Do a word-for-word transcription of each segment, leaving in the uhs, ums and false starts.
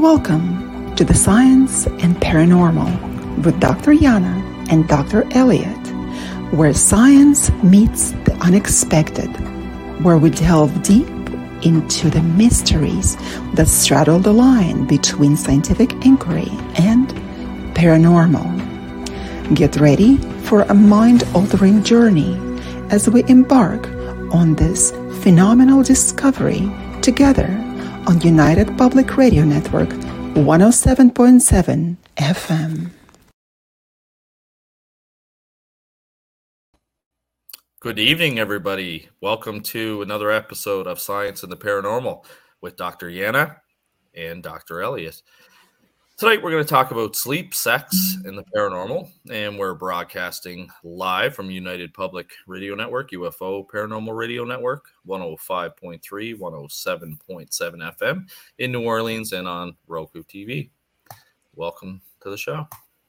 Welcome to the Science and Paranormal with Doctor Yana and Doctor Elliot, where science meets the unexpected, where we delve deep into the mysteries that straddle the line between scientific inquiry and paranormal. Get ready for a mind-altering journey as we embark on this phenomenal discovery together on United Public Radio Network one oh seven point seven F M. Good evening, everybody. Welcome to another episode of Science and the Paranormal with Doctor Yana and Doctor Elliot. Tonight, we're going to talk about sleep, sex, and the paranormal, and we're broadcasting live from United Public Radio Network, U F O Paranormal Radio Network, one oh five point three, one oh seven point seven F M in New Orleans and on Roku T V. Welcome to the show.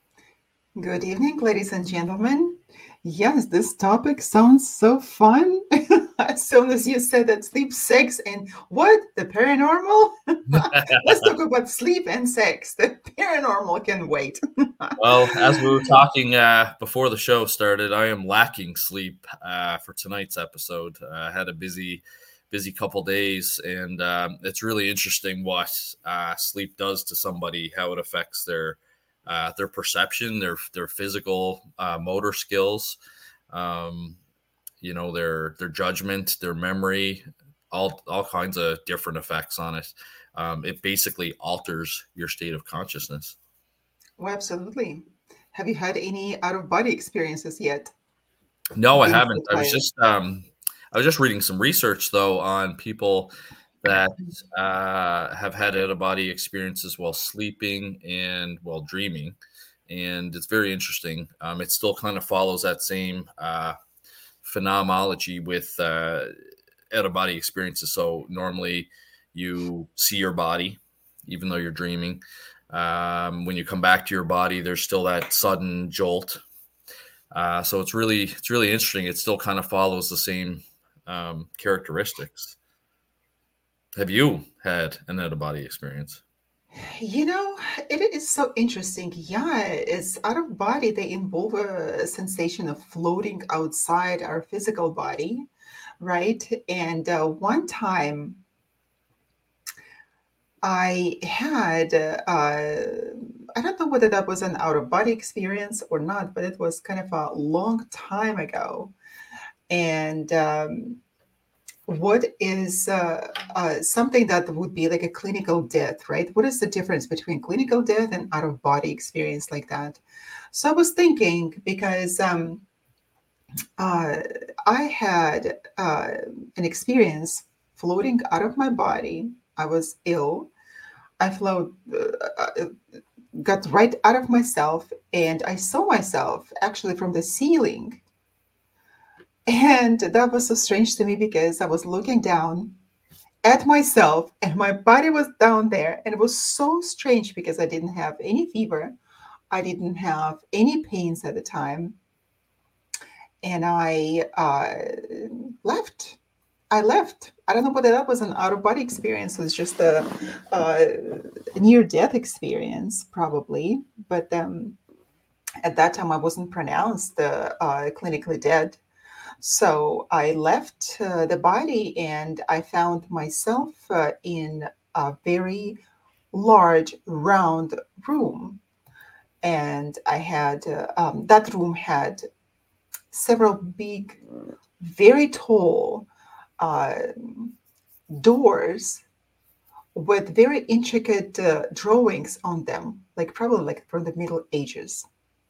Good evening, ladies and gentlemen. Yes, this topic sounds so fun. As soon as you said that sleep, sex, and what? The paranormal? Let's talk about sleep and sex. The paranormal can wait. Well, as we were talking uh, before the show started, I am lacking sleep uh, for tonight's episode. Uh, I had a busy, busy couple days, and um, it's really interesting what uh, sleep does to somebody, how it affects their Uh, their perception, their their physical uh, motor skills, um, you know, their their judgment, their memory, all all kinds of different effects on it. Um, it basically alters your state of consciousness. Well, absolutely. Have you had any out of body experiences yet? No, I haven't. I was just um, I was just reading some research though on people that uh, have had out-of-body experiences while sleeping and while dreaming. And it's very interesting. Um, it still kind of follows that same uh, phenomenology with uh, out-of-body experiences. So normally you see your body, even though you're dreaming. Um, when you come back to your body, there's still that sudden jolt. Uh, so it's really, it's really interesting. It still kind of follows the same um, characteristics. Have you had an out-of-body experience? You know, it is so interesting. Yeah, it's out of body. They involve a sensation of floating outside our physical body, right? And uh, one time I had, uh, I don't know whether that was an out-of-body experience or not, but it was kind of a long time ago. And um, what is uh, uh, something that would be like a clinical death, right? What is the difference between clinical death and out-of-body experience like that? So I was thinking because um, uh, I had uh, an experience floating out of my body. I was ill. I float, uh, got right out of myself, and I saw myself actually from the ceiling. And that was so strange to me because I was looking down at myself and my body was down there. And it was so strange because I didn't have any fever. I didn't have any pains at the time. And I uh, left. I left. I don't know whether that was an out-of-body experience. It was just a, a near-death experience, probably. But um, at that time, I wasn't pronounced uh, uh, clinically dead. So I left uh, the body and I found myself uh, in a very large round room. And I had, uh, um, that room had several big, very tall uh, doors with very intricate uh, drawings on them, like probably like from the Middle Ages.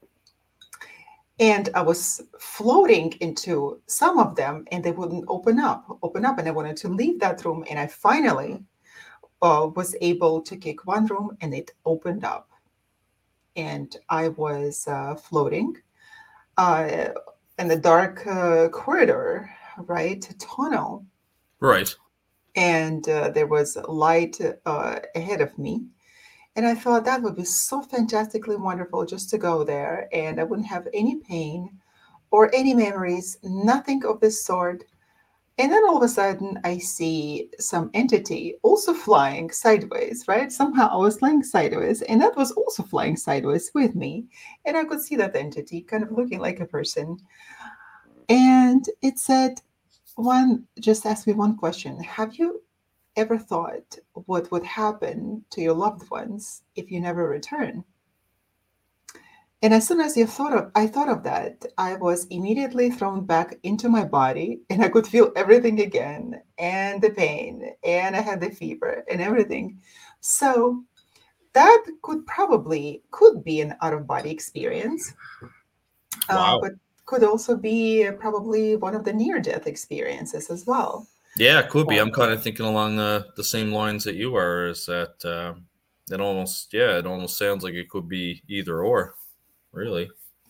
And I was floating into some of them and they wouldn't open up, open up. And I wanted to leave that room. And I finally uh, was able to kick one room and it opened up. And I was uh, floating uh, in the dark uh, corridor, right? Tunnel. Right. And uh, there was light uh, ahead of me. And I thought that would be so fantastically wonderful just to go there and I wouldn't have any pain or any memories, nothing of this sort. And then all of a sudden, I see some entity also flying sideways, right? Somehow I was flying sideways, and that was also flying sideways with me. And I could see that entity kind of looking like a person. And it said, one, just asked me one question. Have you ever thought what would happen to your loved ones if you never return? And as soon as you thought of, I thought of that, I was immediately thrown back into my body, and I could feel everything again, and the pain, and I had the fever and everything. So that could probably could be an out of body experience, uh, Wow. but could also be probably one of the near death experiences as well. Yeah, it could be. Uh, I'm kind of thinking along the, the same lines that you are. Is that uh, it almost yeah, it almost sounds like it could be either or, really.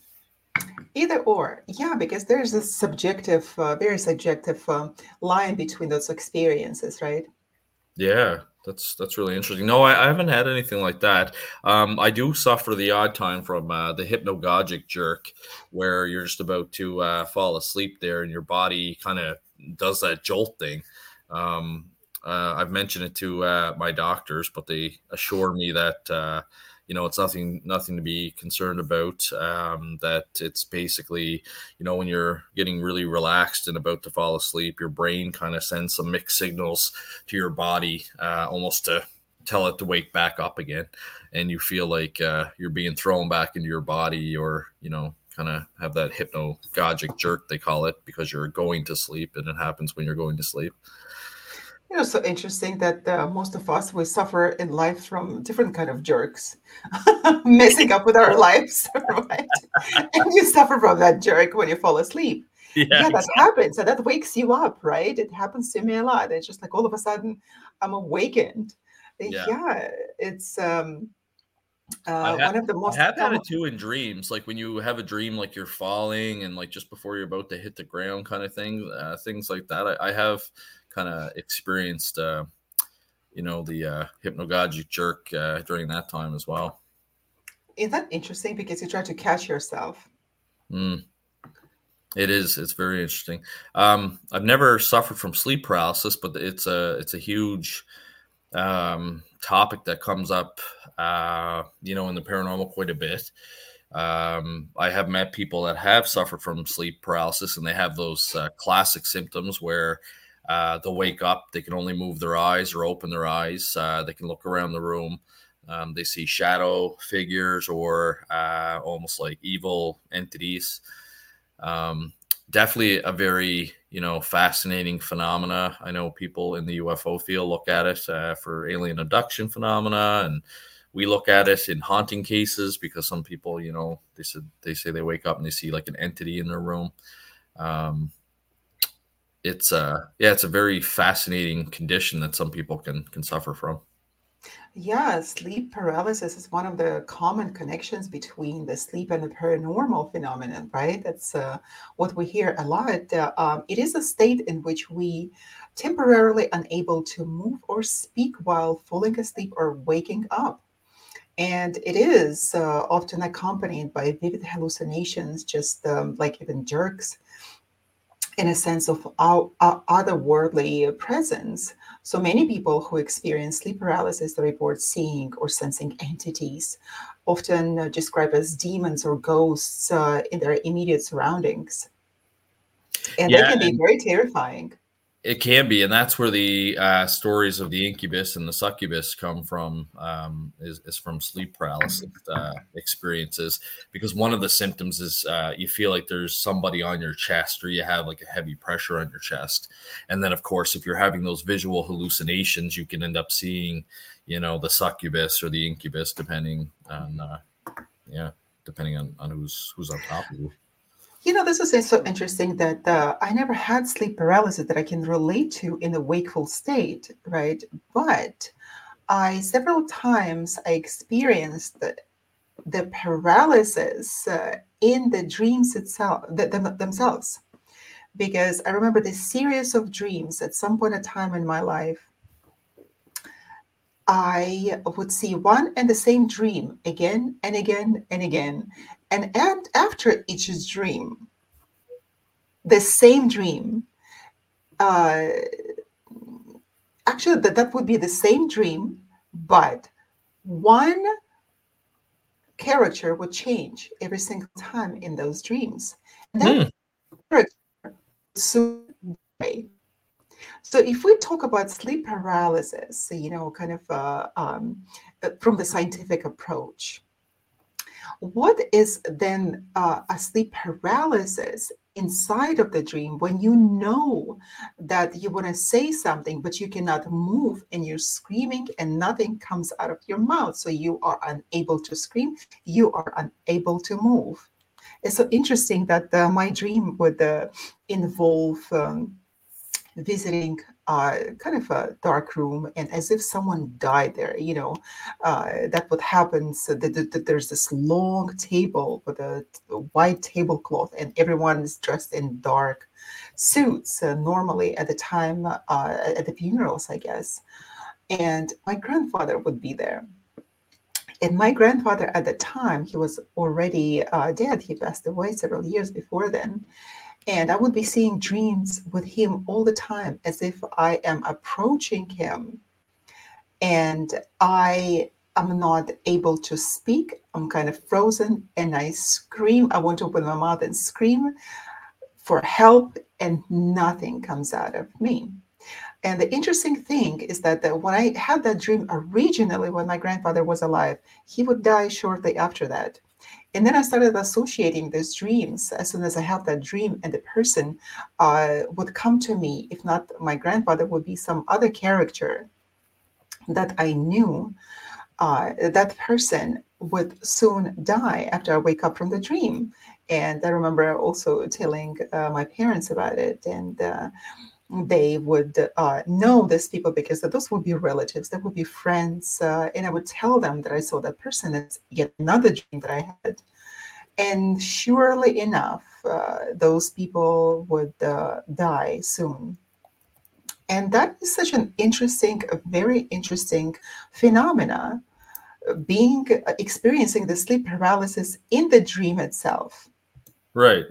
Either or, yeah, because there's a subjective, uh, very subjective um, line between those experiences, right? Yeah, that's that's really interesting. No, I, I haven't had anything like that. Um, I do suffer the odd time from uh, the hypnagogic jerk, where you're just about to uh, fall asleep there, and your body kind of does that jolt thing. Um, uh, I've mentioned it to uh, my doctors, but they assure me that uh, you know it's nothing nothing to be concerned about. Um, that it's basically you know when you're getting really relaxed and about to fall asleep, your brain kind of sends some mixed signals to your body, uh, almost to tell it to wake back up again, and you feel like uh, you're being thrown back into your body, or you know kind of have that hypnagogic jerk, they call it, because you're going to sleep, and it happens when you're going to sleep. You know, so interesting that uh, most of us we suffer in life from different kind of jerks, messing up with our lives, right? And you suffer from that jerk when you fall asleep. Yeah, Yeah, that exactly. happens, and that wakes you up, right? It happens to me a lot. It's just like all of a sudden I'm awakened. Yeah. Yeah, it's um, I uh, have one of the I most have had common. it too in dreams, like when you have a dream like you're falling and like just before you're about to hit the ground kind of thing, uh, things like that. I, I have kind of experienced, uh, you know, the uh, hypnagogic jerk uh, during that time as well. Is that interesting? Because you try to catch yourself. Mm, it is. It's very interesting. Um, I've never suffered from sleep paralysis, but it's a it's a huge um, topic that comes up, uh, you know, in the paranormal quite a bit. Um, I have met people that have suffered from sleep paralysis, and they have those uh, classic symptoms where uh, they'll wake up, they can only move their eyes or open their eyes, uh, they can look around the room. Um, they see shadow figures or uh, almost like evil entities. Um, Definitely a very you know fascinating phenomena. I know people in the U F O field look at it uh, for alien abduction phenomena, and we look at it in haunting cases because some people, you know, they said they say they wake up and they see like an entity in their room. Um, it's uh yeah, it's a very fascinating condition that some people can can suffer from. Yeah, sleep paralysis is one of the common connections between the sleep and the paranormal phenomenon, right? That's uh, what we hear a lot. Uh, um, it is a state in which we temporarily unable to move or speak while falling asleep or waking up. And it is uh, often accompanied by vivid hallucinations, just um, like even jerks, in a sense of our, our otherworldly presence. So many people who experience sleep paralysis report seeing or sensing entities, often uh, described as demons or ghosts uh, in their immediate surroundings. And that Yeah, can be very terrifying. it can be, and that's where the uh, stories of the incubus and the succubus come from. Um, is, is from sleep paralysis uh, experiences, because one of the symptoms is uh, you feel like there's somebody on your chest, or you have like a heavy pressure on your chest, and then of course, if you're having those visual hallucinations, you can end up seeing, you know, the succubus or the incubus, depending on, uh, yeah, depending on, on who's who's on top of you. You know, this is so interesting that uh, I never had sleep paralysis that I can relate to in a wakeful state, right? But I several times I experienced the, the paralysis uh, in the dreams itself, the, them, themselves, because I remember this series of dreams at some point in time in my life. I would see one and the same dream again and again and again. And, and after each dream, the same dream, uh, actually, that, that would be the same dream, but one character would change every single time in those dreams. And that Hmm. character would soon die. So if we talk about sleep paralysis, you know, kind of uh, um, uh, from the scientific approach, what is then uh, a sleep paralysis inside of the dream when you know that you want to say something, but you cannot move and you're screaming and nothing comes out of your mouth? So you are unable to scream, you are unable to move. It's so interesting that uh, my dream would uh, involve um, visiting uh, kind of a dark room and as if someone died there, you know, uh, that what happens. So that, that, that there's this long table with a, a white tablecloth and everyone is dressed in dark suits uh, normally at the time, uh, at the funerals, I guess. And my grandfather would be there. And my grandfather at the time, he was already uh, dead. He passed away several years before then. And I would be seeing dreams with him all the time as if I am approaching him and I am not able to speak. I'm kind of frozen and I scream. I want to open my mouth and scream for help, and nothing comes out of me. And the interesting thing is that the, when I had that dream originally, when my grandfather was alive, he would die shortly after that. And then I started associating these dreams as soon as I have that dream, and the person uh, would come to me. If not my grandfather, would be some other character that I knew. Uh, that person would soon die after I wake up from the dream. And I remember also telling uh, my parents about it, and uh, they would uh, know these people because those would be relatives, that would be friends. Uh, and I would tell them that I saw that person. It's yet another dream that I had. And surely enough, uh, those people would uh, die soon. And that is such an interesting, a very interesting phenomena, uh, being uh, experiencing the sleep paralysis in the dream itself. Right.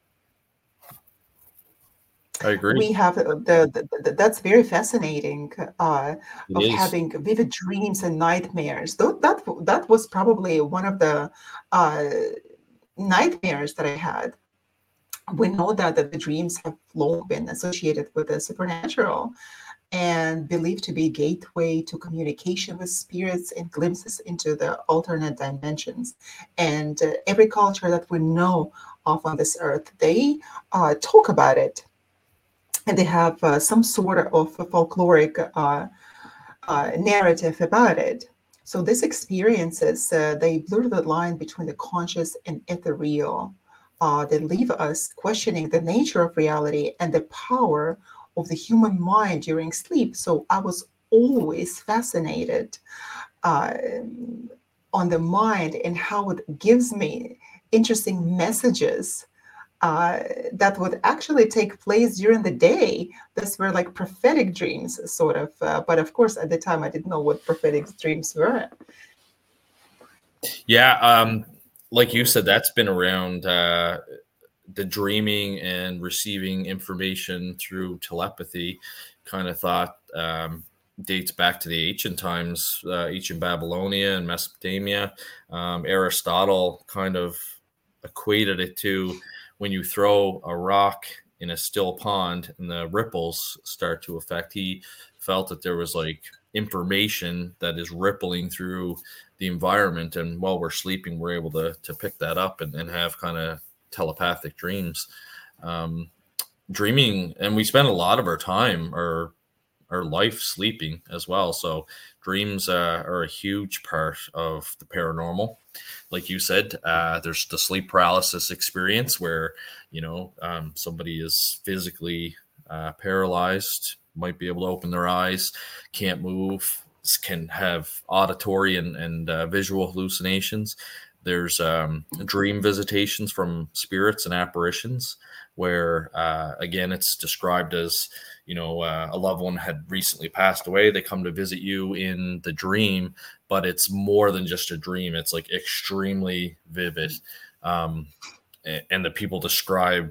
I agree. We have uh, the, the, the that's very fascinating uh, It of is. having vivid dreams and nightmares. Though that that was probably one of the uh, nightmares that I had. We know that, that the dreams have long been associated with the supernatural and believed to be a gateway to communication with spirits and glimpses into the alternate dimensions. And uh, every culture that we know of on this earth, they uh, talk about it. And they have uh, some sort of folkloric uh, uh, narrative about it. So these experiences, uh, they blur the line between the conscious and ethereal. Uh, they leave us questioning the nature of reality and the power of the human mind during sleep. So I was always fascinated uh, on the mind and how it gives me interesting messages uh, that would actually take place during the day. These were like prophetic dreams, sort of. Uh, but of course, at the time, I didn't know what prophetic dreams were. Yeah. Um, like you said, that's been around. Uh, the dreaming and receiving information through telepathy kind of thought um, dates back to the ancient times, uh, ancient Babylonia and Mesopotamia. Um, Aristotle kind of equated it to when you throw a rock in a still pond and the ripples start to affect. He felt that there was like information that is rippling through the environment, and while we're sleeping, we're able to to pick that up and, and have kind of telepathic dreams. Um, dreaming, and we spend a lot of our time or our life sleeping as well. So dreams uh, are a huge part of the paranormal. Like you said, uh, there's the sleep paralysis experience where, you know, um, somebody is physically uh, paralyzed, might be able to open their eyes, can't move, can have auditory and, and uh, visual hallucinations. There's um, dream visitations from spirits and apparitions where, uh, again, it's described as, you know, uh, a loved one had recently passed away. They come to visit you in the dream, but it's more than just a dream. It's like extremely vivid. Um, and the people describe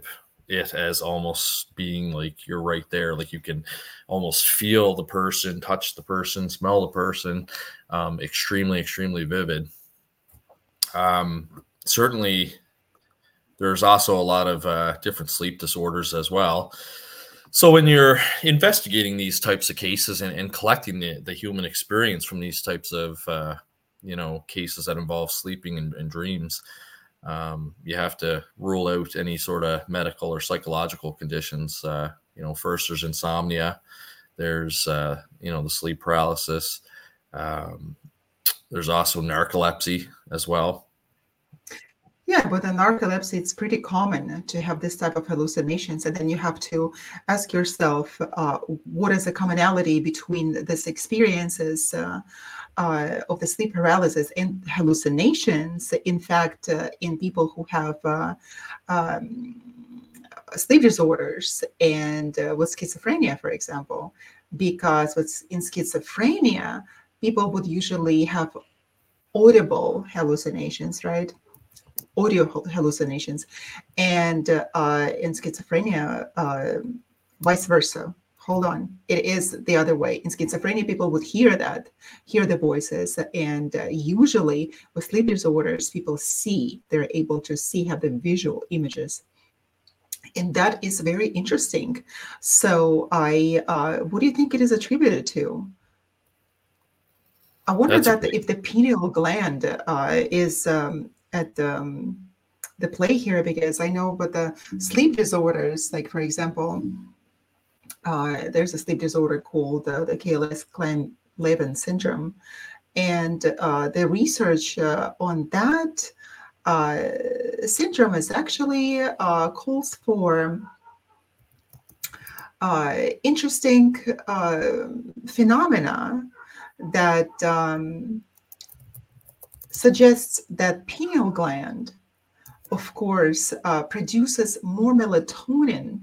it as almost being like you're right there, like you can almost feel the person, touch the person, smell the person. Um, extremely, extremely vivid. Um, certainly, there's also a lot of uh, different sleep disorders as well. So when you're investigating these types of cases and, and collecting the, the human experience from these types of uh, you know cases that involve sleeping and, and dreams, um, you have to rule out any sort of medical or psychological conditions. Uh, you know, first there's insomnia, there's uh, you know the sleep paralysis, um, there's also narcolepsy as well. Yeah, but in narcolepsy, it's pretty common to have this type of hallucinations. And then you have to ask yourself, uh, what is the commonality between these experiences uh, uh, of the sleep paralysis and hallucinations? In fact, uh, in people who have uh, um, sleep disorders and uh, with schizophrenia, for example, because what's in schizophrenia, people would usually have audible hallucinations, right? Audio hallucinations, and uh, in schizophrenia, uh, vice versa. Hold on, it is the other way. In schizophrenia, people would hear that, hear the voices, and uh, usually with sleep disorders, people see, they're able to see, have the visual images. And that is very interesting. So I, uh, what do you think it is attributed to? I wonder That's that if the pineal gland uh, is um, at um, the play here, because I know with the sleep disorders, like for example, uh, there's a sleep disorder called uh, the K L S-Klein-Levin syndrome, and uh, the research uh, on that uh, syndrome is actually uh, calls for uh, interesting uh, phenomena that um, suggests that pineal gland, of course, uh, produces more melatonin.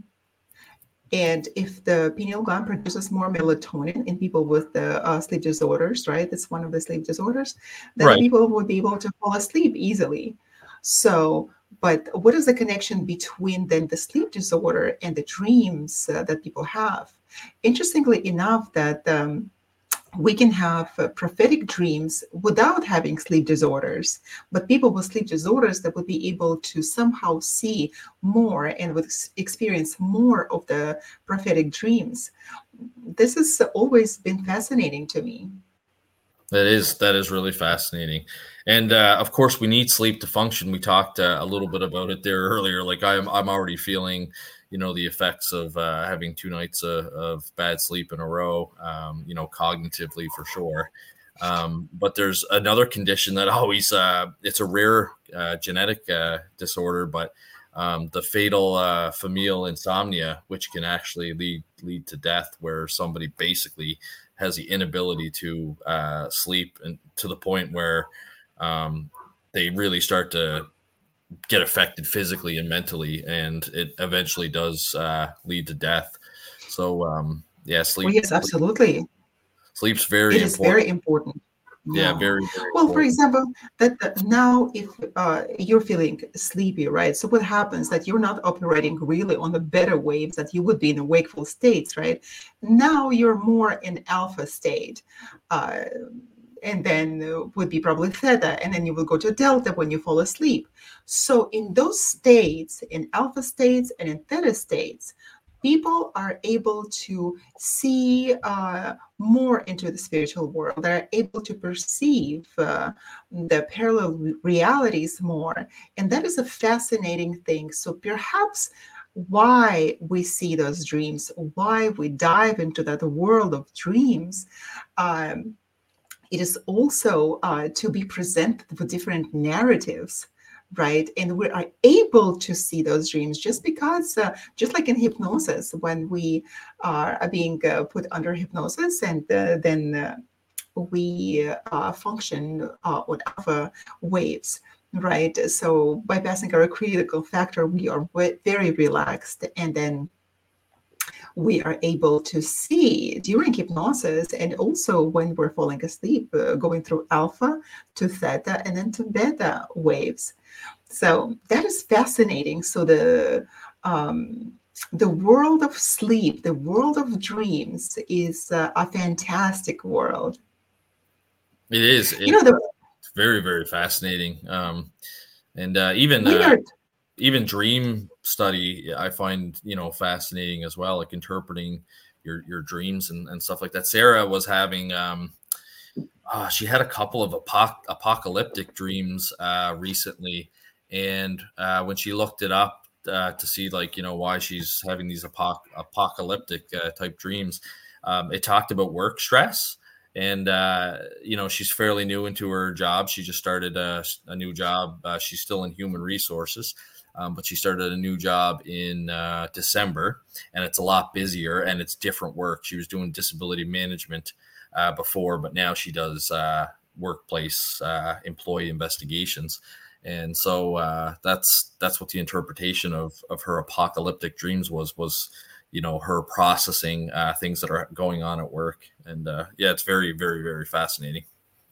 And if the pineal gland produces more melatonin in people with the uh, sleep disorders, right? That's one of the sleep disorders, then right. people would be able to fall asleep easily. So, but what is the connection between then the sleep disorder and the dreams uh, that people have? Interestingly enough, that um, we can have uh, prophetic dreams without having sleep disorders, but people with sleep disorders that would be able to somehow see more and would experience more of the prophetic dreams. This has always been fascinating to me. That is that is really fascinating, and uh, of course we need sleep to function. We talked uh, a little bit about it there earlier. Like I'm I'm already feeling, you know, the effects of uh, having two nights of, of bad sleep in a row. Um, you know, cognitively for sure. Um, but there's another condition that always uh, it's a rare uh, genetic uh, disorder, but um, the fatal uh, familial insomnia, which can actually lead lead to death, where somebody basically has the inability to uh, sleep, and to the point where um, they really start to get affected physically and mentally, and it eventually does uh, lead to death. So um, yeah, sleep. Oh, yes, absolutely. Sleep, sleep's very it is important. very important. Yeah, Yeah. very, very Well, for important. example, that that now if uh, you're feeling sleepy, right? So what happens that you're not operating really on the beta waves that you would be in a wakeful states, right? Now you're more in alpha state. Uh, and then uh, would be probably theta, and then you will go to delta when you fall asleep. So in those states, in alpha states and in theta states, people are able to see uh, more into the spiritual world. They're able to perceive uh, the parallel realities more. And that is a fascinating thing. So perhaps why we see those dreams, why we dive into that world of dreams, um, it is also uh, to be presented with different narratives, right? And we are able to see those dreams just because, uh, just like in hypnosis, when we are being uh, put under hypnosis, and uh, then uh, we uh, function uh, on alpha waves, right? So bypassing our critical factor, we are very relaxed, and then we are able to see during hypnosis, and also when we're falling asleep, uh, going through alpha to theta and then to beta waves. So that is fascinating. So the um, the world of sleep, the world of dreams is uh, a fantastic world. It is. It's, you know, the, uh, it's very, very fascinating. Um, and uh, even we uh, are, even dream study, I find, you know, fascinating as well, like interpreting your your dreams and, and stuff like that. Sarah was having, um, uh, she had a couple of apoc- apocalyptic dreams uh, recently, and uh, when she looked it up uh, to see, like, you know, why she's having these apoc- apocalyptic uh, type dreams, um, it talked about work stress. And, uh, you know, she's fairly new into her job. She just started a, a new job. Uh, she's still in human resources, um, but she started a new job in uh, December, and it's a lot busier and it's different work. She was doing disability management uh, before, but now she does uh, workplace uh, employee investigations. And so uh, that's that's what the interpretation of of her apocalyptic dreams was was. you know, her processing uh, things that are going on at work. And uh, yeah, it's very, very, very fascinating.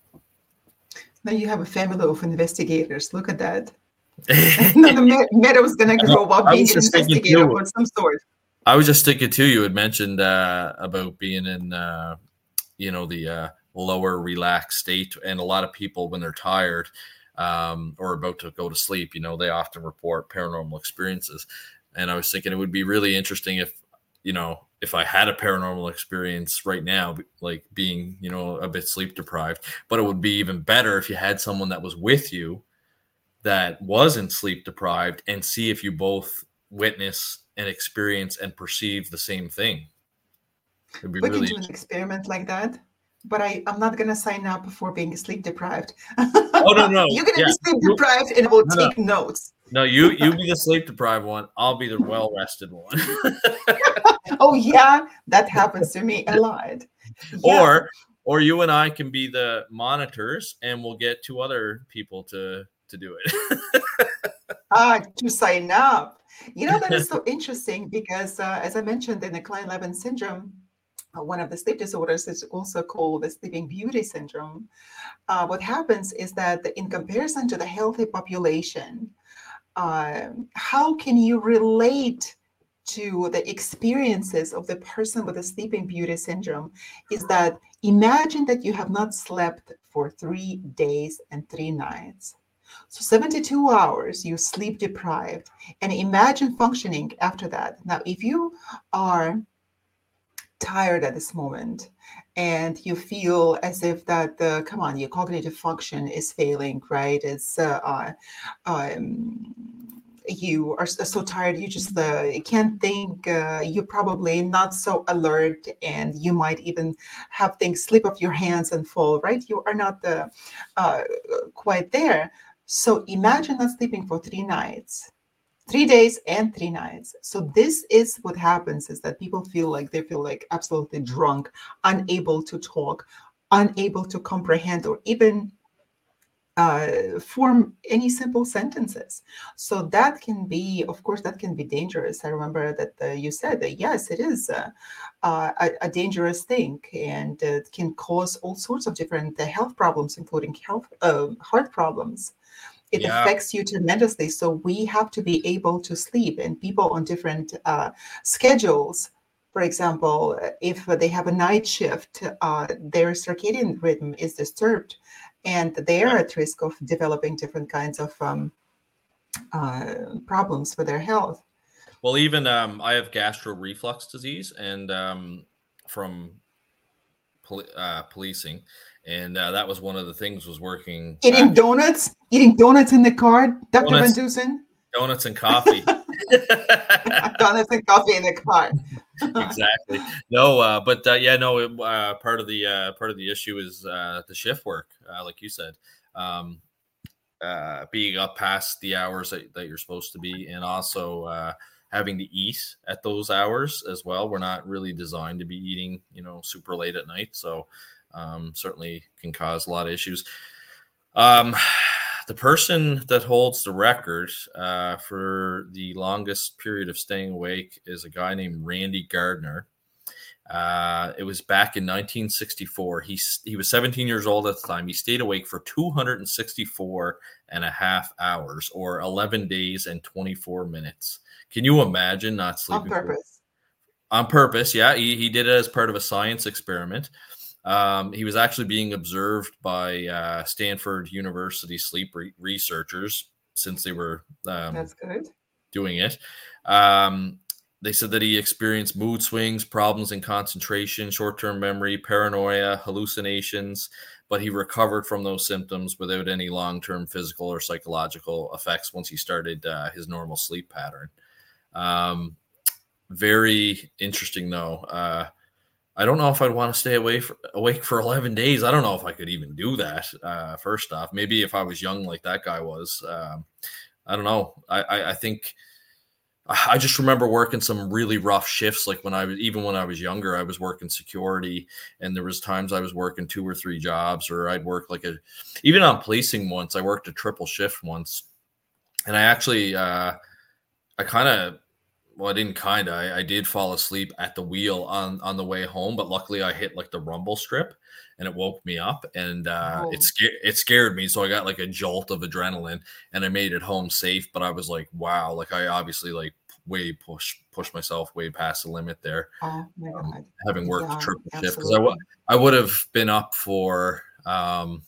Now you have a family of investigators. Look at that. Another Meadow is going to grow up being an investigator of some sort. I was just thinking too, you had mentioned uh, about being in, uh, you know, the uh, lower relaxed state. And a lot of people, when they're tired um, or about to go to sleep, you know, they often report paranormal experiences. And I was thinking it would be really interesting if, you know, if I had a paranormal experience right now, like being, you know, a bit sleep deprived, but it would be even better if you had someone that was with you that wasn't sleep deprived, and see if you both witness and experience and perceive the same thing. It'd be we really can do an experiment like that, but I, I'm not going to sign up for being sleep deprived. Oh, no, no. You're going to yeah. be sleep deprived and we'll no, take no. notes. No, you you be the sleep deprived one. I'll be the well rested one. Oh yeah, that happens to me a lot. Yeah. Or or you and I can be the monitors, and we'll get two other people to to do it. Ah, to sign up. You know, that is so interesting because, uh, as I mentioned, in the Klein-Levin syndrome, uh, one of the sleep disorders is also called the Sleeping Beauty syndrome. Uh, what happens is that in comparison to the healthy population, Uh, how can you relate to the experiences of the person with the sleeping beauty syndrome is that imagine that you have not slept for three days and three nights. So seventy-two hours, you sleep deprived, and imagine functioning after that. Now, if you are tired at this moment and you feel as if that the, come on, your cognitive function is failing, right? It's, uh, uh, um, you are so tired, you just uh, can't think, uh, you're probably not so alert, and you might even have things slip off your hands and fall, right? You are not uh, uh, quite there. So imagine not sleeping for three nights, three days and three nights. So this is what happens, is that people feel like they feel like absolutely drunk, unable to talk, unable to comprehend or even uh, form any simple sentences. So that can be, of course, that can be dangerous. I remember that uh, you said that, yes, it is uh, uh, a, a dangerous thing, and it can cause all sorts of different uh, health problems, including health, uh, heart problems. It yeah. affects you tremendously. So we have to be able to sleep, and people on different uh, schedules. For example, if they have a night shift, uh, their circadian rhythm is disturbed, and they are at risk of developing different kinds of um, uh, problems for their health. Well, even um, I have gastro reflux disease, and um, from poli- uh, policing, and uh, that was one of the things was working. Eating back. donuts, eating donuts in the car, Doctor Van Dusen. Donuts and coffee. Donuts and coffee in the car. Exactly. No, uh, but uh, yeah, no. Uh, part of the uh, part of the issue is uh, the shift work, uh, like you said, um, uh, being up past the hours that, that you're supposed to be, and also uh, having to eat at those hours as well. We're not really designed to be eating, you know, super late at night, so um, certainly can cause a lot of issues. Um, the person that holds the record uh, for the longest period of staying awake is a guy named Randy Gardner. Uh, it was back in nineteen sixty-four. He, he was seventeen years old at the time. He stayed awake for two hundred sixty-four and a half hours, or eleven days and twenty-four minutes. Can you imagine not sleeping? On purpose. For, on purpose, yeah. He, he did it as part of a science experiment. Um, he was actually being observed by uh, Stanford University sleep re- researchers since they were um, That's good. doing it. Um, they said that he experienced mood swings, problems in concentration, short-term memory, paranoia, hallucinations, but he recovered from those symptoms without any long-term physical or psychological effects once he started uh, his normal sleep pattern. Um, very interesting, though. Uh, I don't know if I'd want to stay away for, awake for eleven days. I don't know if I could even do that. Uh, first off, maybe if I was young like that guy was. Um, I don't know. I, I, I think I just remember working some really rough shifts. Like when I was, even when I was younger, I was working security, and there was times I was working two or three jobs, or I'd work like a, even on policing once, I worked a triple shift once. And I actually, uh, I kind of, well, I didn't kind of, I, I did fall asleep at the wheel on, on the way home, but luckily I hit like the rumble strip and it woke me up, and uh, oh. it, sca- it scared me. So I got like a jolt of adrenaline and I made it home safe. But I was like, wow, like I obviously like way push, push myself way past the limit there. Oh my God. Um, having worked yeah, a triple shift, because I, w- I would have been up for um,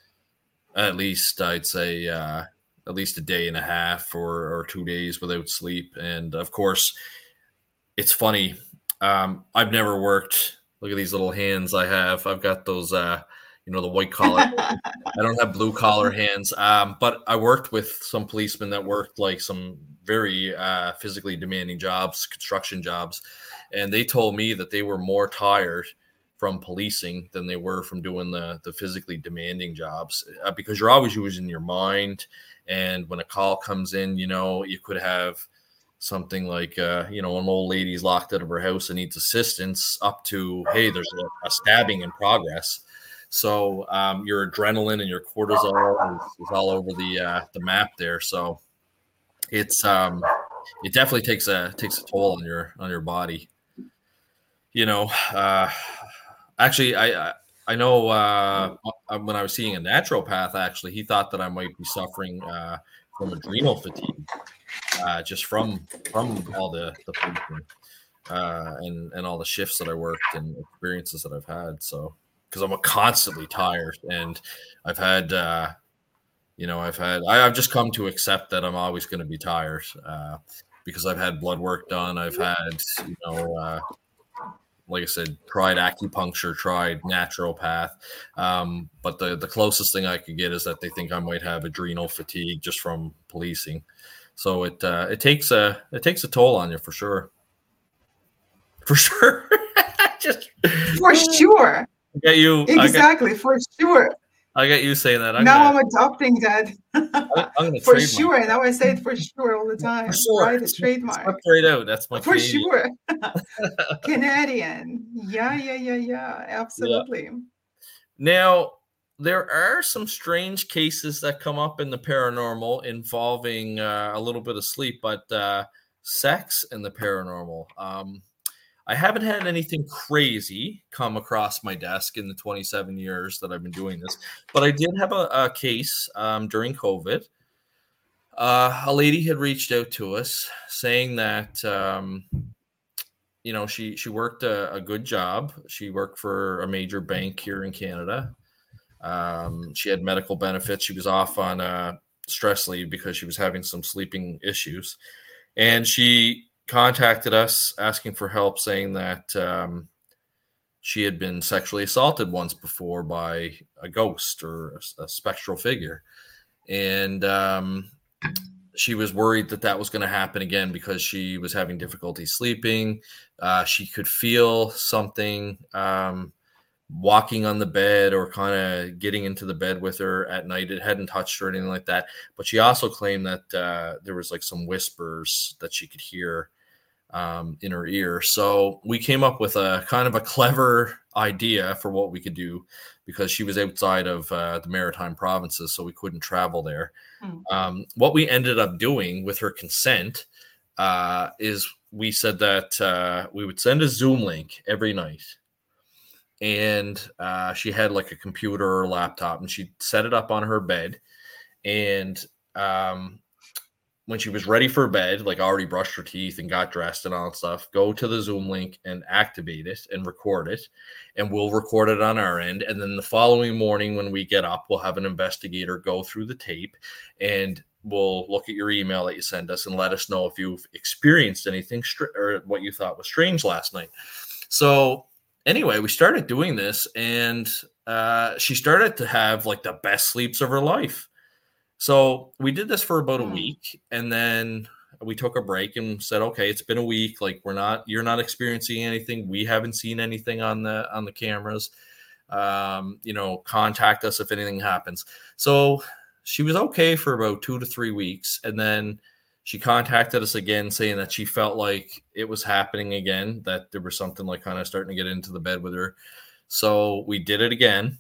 at least I'd say, uh, at least a day and a half or, or two days without sleep. And of course, it's funny. Um, I've never worked. Look at these little hands I have. I've got those, uh, you know, the white collar. I don't have blue collar hands. Um, but I worked with some policemen that worked like some very uh, physically demanding jobs, construction jobs. And they told me that they were more tired from policing than they were from doing the, the physically demanding jobs, uh, because you're always using your mind. And when a call comes in, you know, you could have something like, uh, you know, an old lady's locked out of her house and needs assistance, up to, hey, there's a, a stabbing in progress. So um, your adrenaline and your cortisol is, is all over the uh, the map there. So it's um, it definitely takes a takes a toll on your on your body. You know, uh, actually, I. I I know uh, when I was seeing a naturopath, actually, he thought that I might be suffering uh, from adrenal fatigue, uh, just from from all the the policing, uh, and and all the shifts that I worked and experiences that I've had. So, because I'm constantly tired, and I've had, uh, you know, I've had, I, I've just come to accept that I'm always going to be tired, uh, because I've had blood work done. I've had, you know. Uh, Like I said, tried acupuncture, tried naturopath. Um, but the, the closest thing I could get is that they think I might have adrenal fatigue just from policing. So it uh, it takes a it takes a toll on you for sure. For sure. just for sure. I get you exactly got, for sure. I get you saying that. I'm now gonna, I'm adopting that. I'm for sure. And now I say it for sure all the time. For sure. Right? A trademark. Right out. That's my For Canadian. sure. Canadian. Yeah, yeah, yeah, yeah. Absolutely. Yeah. Now, there are some strange cases that come up in the paranormal involving uh, a little bit of sleep, but uh, sex and the paranormal. Um, I haven't had anything crazy come across my desk in the twenty-seven years that I've been doing this, but I did have a, a case um, during COVID. Uh, a lady had reached out to us saying that, um, you know, she, she worked a, a good job. She worked for a major bank here in Canada. Um, she had medical benefits. She was off on a stress leave because she was having some sleeping issues. And she contacted us asking for help, saying that um, she had been sexually assaulted once before by a ghost or a, a spectral figure. And um, she was worried that that was going to happen again because she was having difficulty sleeping. Uh, she could feel something um, walking on the bed or kind of getting into the bed with her at night. It hadn't touched her or anything like that. But she also claimed that uh, there was like some whispers that she could hear um, in her ear. So we came up with a kind of a clever idea for what we could do, because she was outside of uh, the Maritime provinces, so we couldn't travel there. Hmm. Um, what we ended up doing with her consent uh, is we said that uh, we would send a Zoom link every night. And uh, she had like a computer or a laptop, and she'd set it up on her bed. And um, when she was ready for bed, like already brushed her teeth and got dressed and all that stuff, go to the Zoom link and activate it and record it. And we'll record it on our end. And then the following morning when we get up, we'll have an investigator go through the tape, and we'll look at your email that you send us and let us know if you've experienced anything str- or what you thought was strange last night. So anyway, we started doing this, and uh, she started to have like the best sleeps of her life. So we did this for about a week, and then we took a break and said, okay, it's been a week. Like we're not, you're not experiencing anything. We haven't seen anything on the, on the cameras. Um, you know, contact us if anything happens. So she was okay for about two to three weeks. And then she contacted us again saying that she felt like it was happening again, that there was something like kind of starting to get into the bed with her. So we did it again.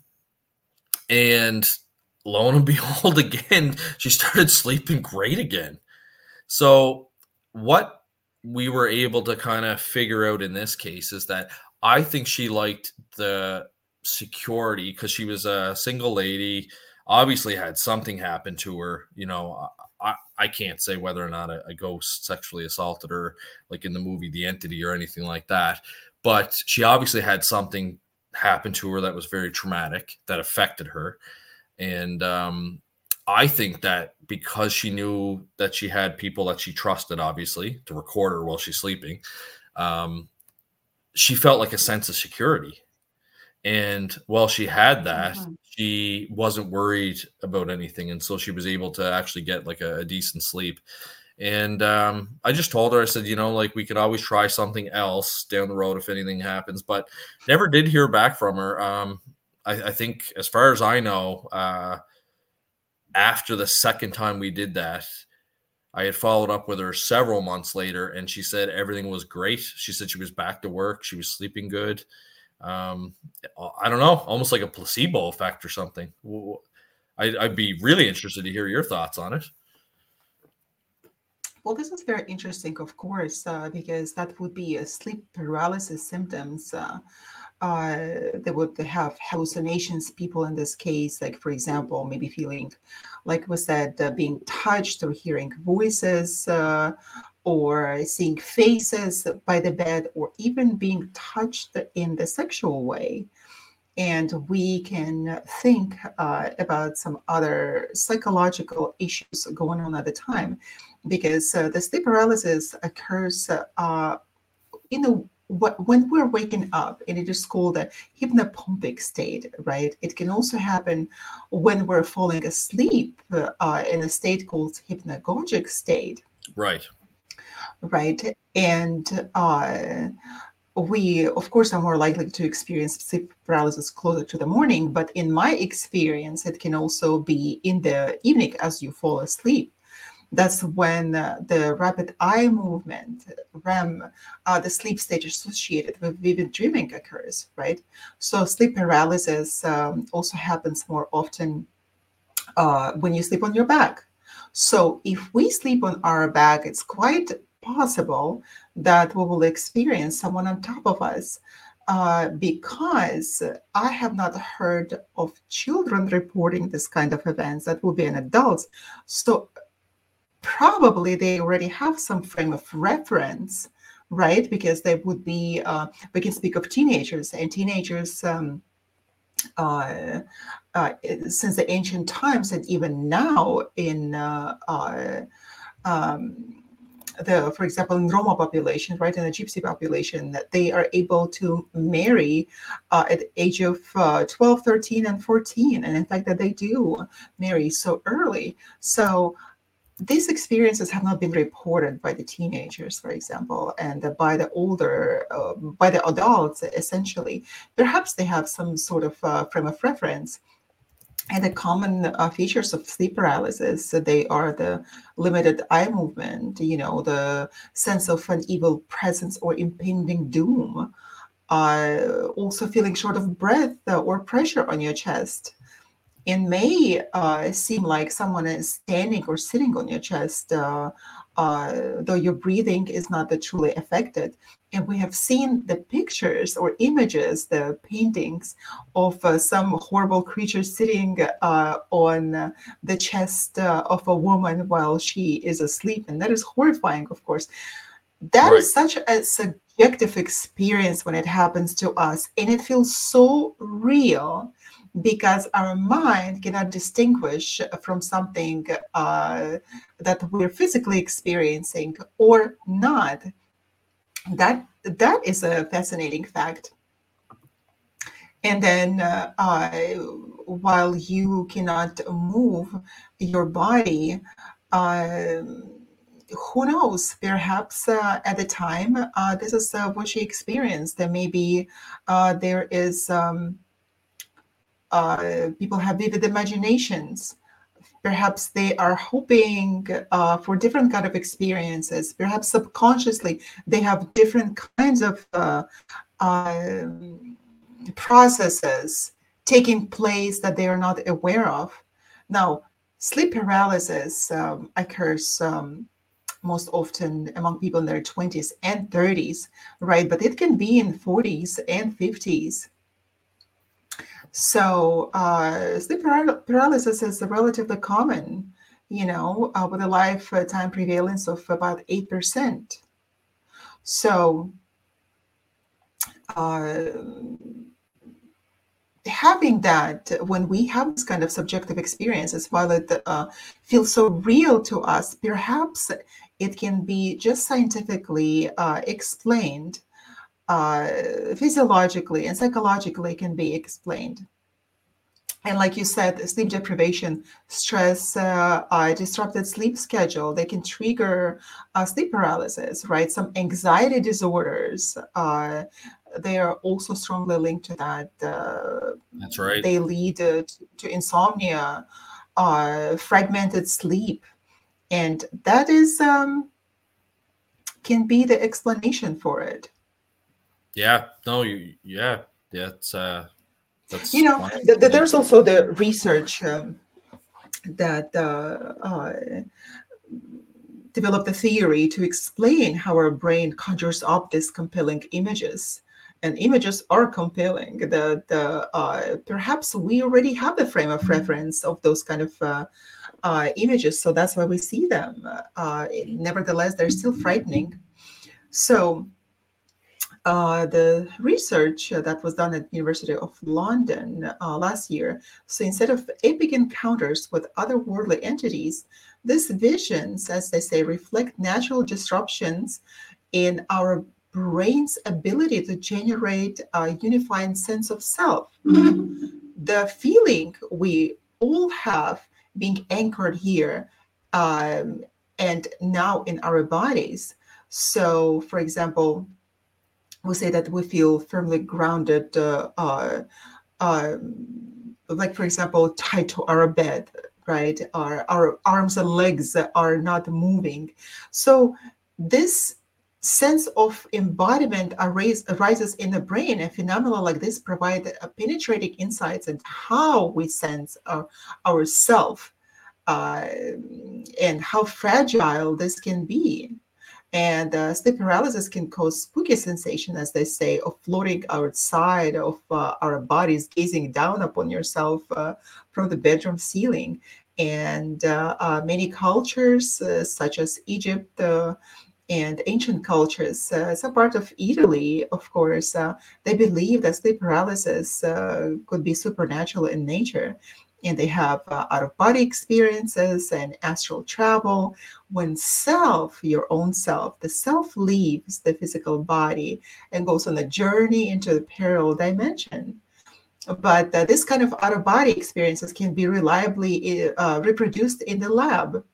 And lo and behold, again, she started sleeping great again. So what we were able to kind of figure out in this case is that I think she liked the security because she was a single lady, obviously had something happen to her. You know, I, I can't say whether or not a, a ghost sexually assaulted her, like in the movie The Entity or anything like that. But she obviously had something happen to her that was very traumatic, that affected her. And um, I think that because she knew that she had people that she trusted, obviously, to record her while she's sleeping, um, she felt like a sense of security. And while she had that, mm-hmm. she wasn't worried about anything. And so she was able to actually get like a, a decent sleep. And um, I just told her, I said, you know, like we could always try something else down the road if anything happens, but never did hear back from her. Um, I, I think as far as I know, uh, after the second time we did that, I had followed up with her several months later, and she said everything was great. She said she was back to work. She was sleeping good. Um, I don't know, almost like a placebo effect or something. I'd, I'd be really interested to hear your thoughts on it. Well, this is very interesting, of course, uh, because that would be a sleep paralysis symptoms. Uh, uh, they would have hallucinations, people in this case, like, for example, maybe feeling, like we said, uh, being touched or hearing voices, uh, or seeing faces by the bed, or even being touched in the sexual way. And we can think uh, about some other psychological issues going on at the time, because uh, the sleep paralysis occurs uh, in a when we're waking up, and it is called a hypnopompic state, right? It can also happen when we're falling asleep uh, in a state called hypnagogic state. Right. Right. And uh, we, of course, are more likely to experience sleep paralysis closer to the morning. But in my experience, it can also be in the evening as you fall asleep. That's when uh, the rapid eye movement, R E M, uh, the sleep stage associated with vivid dreaming occurs, right? So sleep paralysis um, also happens more often uh, when you sleep on your back. So if we sleep on our back, it's quite possible that we will experience someone on top of us, uh, because I have not heard of children reporting this kind of events. That will be an adult. So probably they already have some frame of reference, right? Because they would be, uh, we can speak of teenagers, and teenagers, um, uh, uh, since the ancient times, and even now in, uh, uh, um, the, for example, in Roma population, right, in the Gypsy population, that they are able to marry uh, at the age of uh, twelve, thirteen, and fourteen. And in fact, that they do marry so early. So these experiences have not been reported by the teenagers, for example, and by the older, uh, by the adults, essentially. Perhaps they have some sort of uh, frame of reference. And the common uh, features of sleep paralysis, they are the limited eye movement, you know, the sense of an evil presence or impending doom, uh, also feeling short of breath uh, or pressure on your chest. It may uh, seem like someone is standing or sitting on your chest, uh, uh, though your breathing is not truly affected. And we have seen the pictures or images, the paintings of uh, some horrible creature sitting uh, on the chest uh, of a woman while she is asleep. And that is horrifying, of course. That Right. is such a subjective experience when it happens to us. And it feels so real because our mind cannot distinguish from something uh, that we're physically experiencing or not. That that is a fascinating fact. And then, uh, uh, while you cannot move your body, uh, who knows? Perhaps uh, at the time, uh, this is uh, what she experienced. That maybe uh, there is um, uh, people have vivid imaginations. Perhaps they are hoping uh, for different kind of experiences. Perhaps subconsciously they have different kinds of uh, uh, processes taking place that they are not aware of. Now, sleep paralysis um, occurs um, most often among people in their twenties and thirties, right? But it can be in forties and fifties. So uh, sleep paral- paralysis is relatively common, you know, uh, with a lifetime prevalence of about eight percent. So uh, having that, when we have this kind of subjective experiences, while it uh, feels so real to us, perhaps it can be just scientifically uh, explained, uh, physiologically and psychologically can be explained. And like you said, sleep deprivation, stress, uh, uh, disrupted sleep schedule, they can trigger uh, sleep paralysis, right? Some anxiety disorders, uh, they are also strongly linked to that. Uh, That's right. they lead uh, to, to insomnia, uh, fragmented sleep. And that is um, can be the explanation for it. Yeah. No, you, yeah. That's, uh, You that's know, th- th- wonderfully. there's also the research um, that uh, uh, developed a theory to explain how our brain conjures up these compelling images. And images are compelling. The, the, uh, perhaps we already have the frame of reference of those kind of uh, uh, images, so that's why we see them. Uh, nevertheless, they're still frightening. So uh, the research uh, that was done at University of London uh, last year. So instead of epic encounters with otherworldly entities, these visions, as they say, reflect natural disruptions in our brain's ability to generate a unifying sense of self. The feeling we all have being anchored here um, and now in our bodies. So, for example, we say that we feel firmly grounded, uh, uh, uh, like, for example, tied to our bed, right? Our, our arms and legs are not moving. So this sense of embodiment arise, arises in the brain, and phenomena like this provide a penetrating insights into how we sense our, ourself, uh, and how fragile this can be. And uh, sleep paralysis can cause spooky sensation, as they say, of floating outside of uh, our bodies, gazing down upon yourself uh, from the bedroom ceiling. And uh, uh, many cultures, uh, such as Egypt uh, and ancient cultures, uh, some part of Italy, of course, uh, they believe that sleep paralysis uh, could be supernatural in nature. And they have uh, out of body experiences and astral travel. When self, your own self, the self leaves the physical body and goes on a journey into the parallel dimension. But uh, this kind of out of body experiences can be reliably uh, reproduced in the lab.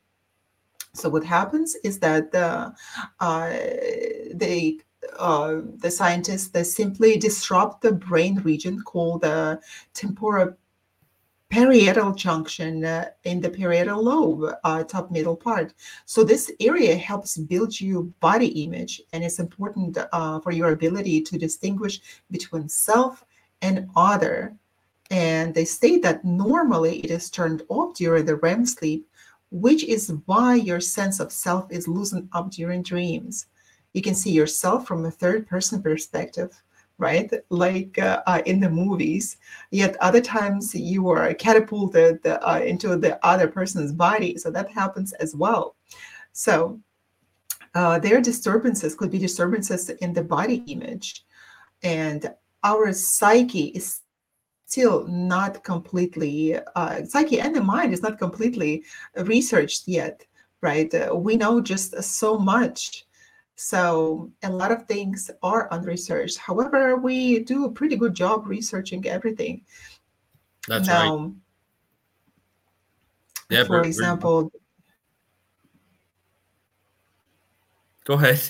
So what happens is that the uh, they uh, the scientists they simply disrupt the brain region called the tempora parietal junction uh, in the parietal lobe, uh, top middle part. So this area helps build your body image, and it's important uh, for your ability to distinguish between self and other. And they state that normally it is turned off during the R E M sleep, which is why your sense of self is loosened up during dreams. You can see yourself from a third person perspective, right? Like uh, uh, in the movies. Yet other times you are catapulted uh, into the other person's body. So that happens as well. So uh, their disturbances could be disturbances in the body image. And our psyche is still not completely, uh, psyche and the mind is not completely researched yet, right? Uh, we know just so much. So a lot of things are unresearched. However, we do a pretty good job researching everything. That's now, right. Yeah, for very, example, very... Go ahead.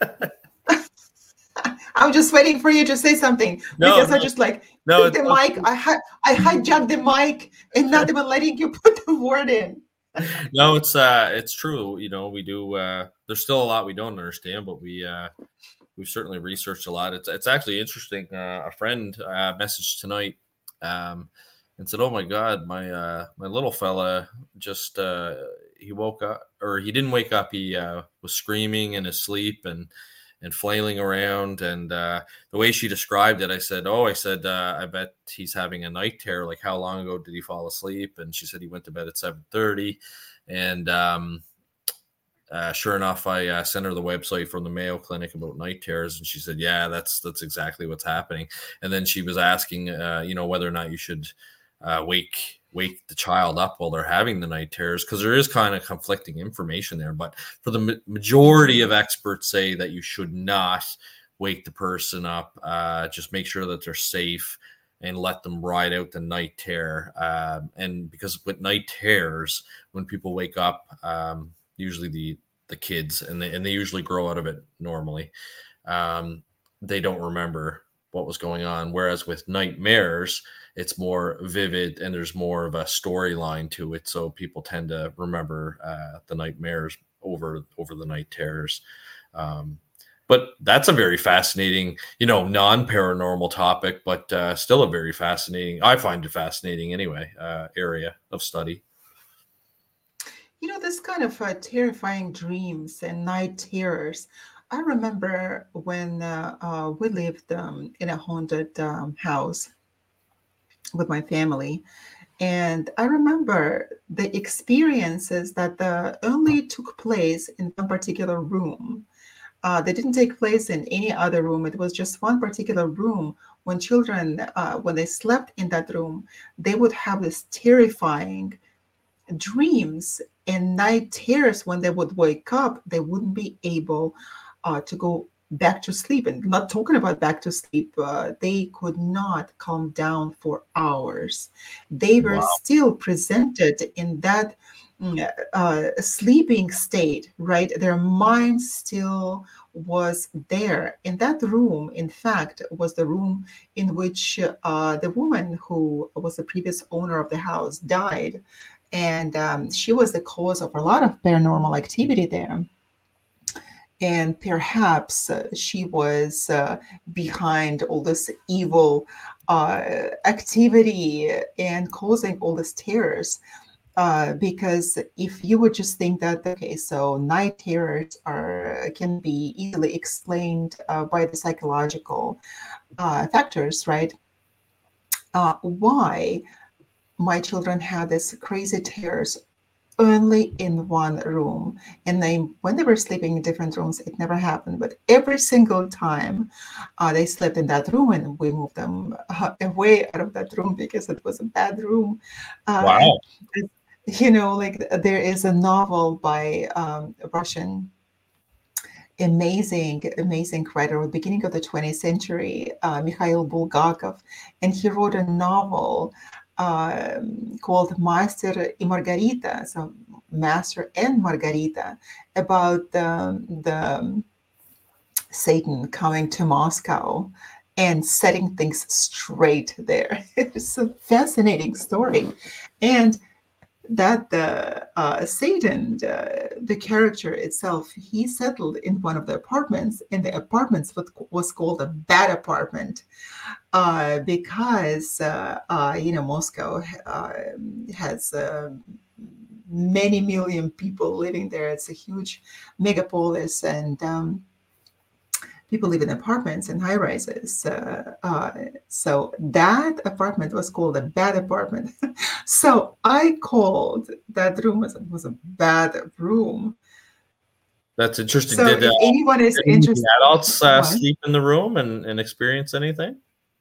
I'm just waiting for you to say something no, because no, I just like no, the mic. I hi- I hijacked the mic and not even letting you put the word in. No, it's uh, it's true. You know, we do. Uh, there's still a lot we don't understand, but we uh, we've certainly researched a lot. It's it's actually interesting. Uh, a friend uh, messaged tonight um, and said, "Oh my God, my uh, my little fella just uh, he woke up, or he didn't wake up. He uh, was screaming in his sleep and." and flailing around. And uh, the way she described it, I said, oh, I said, uh, I bet he's having a night terror. Like, how long ago did he fall asleep? And she said he went to bed at seven thirty. And um, uh, sure enough, I uh, sent her the website from the Mayo Clinic about night terrors. And she said, yeah, that's that's exactly what's happening. And then she was asking, uh, you know, whether or not you should uh, wake wake the child up while they're having the night terrors, because there is kind of conflicting information there. But for the ma- majority of experts say that you should not wake the person up. Uh, just make sure that they're safe and let them ride out the night terror. Um, and because with night terrors, when people wake up, um, usually the the kids, and they, and they usually grow out of it normally, um, they don't remember what was going on. Whereas with nightmares, it's more vivid and there's more of a storyline to it. So people tend to remember uh, the nightmares over over the night terrors. Um, but that's a very fascinating, you know, non-paranormal topic, but uh, still a very fascinating, I find it fascinating anyway, uh, area of study. You know, this kind of uh, terrifying dreams and night terrors. I remember when uh, uh, we lived um, in a haunted um, house with my family. And I remember the experiences that uh, only took place in one particular room. Uh, they didn't take place in any other room. It was just one particular room. When children, uh, when they slept in that room, they would have this terrifying dreams and night terrors. When they would wake up, they wouldn't be able uh, to go back to sleep. And not talking about back to sleep, uh, they could not calm down for hours. They were Wow. still presented in that uh, sleeping state, right? Their mind still was there. In that room, in fact, was the room in which uh, the woman who was the previous owner of the house died. And um, she was the cause of a lot of paranormal activity there. And perhaps uh, she was uh, behind all this evil uh, activity and causing all these terrors. Uh, because if you would just think that, okay, so night terrors are can be easily explained uh, by the psychological uh, factors, right? Uh, why my children had this crazy terrors only in one room, and they when they were sleeping in different rooms, it never happened. But every single time uh, they slept in that room, and we moved them uh, away out of that room because it was a bad room. Uh, Wow. and, you know, like there is a novel by um, a Russian amazing, amazing writer at the beginning of the twentieth century, uh, Mikhail Bulgakov, and he wrote a novel um, called Master y Margarita, so Master and Margarita, about um, the Satan coming to Moscow and setting things straight there. It's a fascinating story. And that the uh, Satan, uh, the character itself, he settled in one of the apartments, and the apartments was called a bad apartment uh, because, uh, uh, you know, Moscow uh, has uh, many million people living there. It's a huge megapolis, and um, people live in apartments and high rises. Uh, uh, so that apartment was called a bad apartment. So I called that room as it was a bad room. That's interesting. So did if uh, anyone is did interested, adults uh, what? sleep in the room and, and experience anything?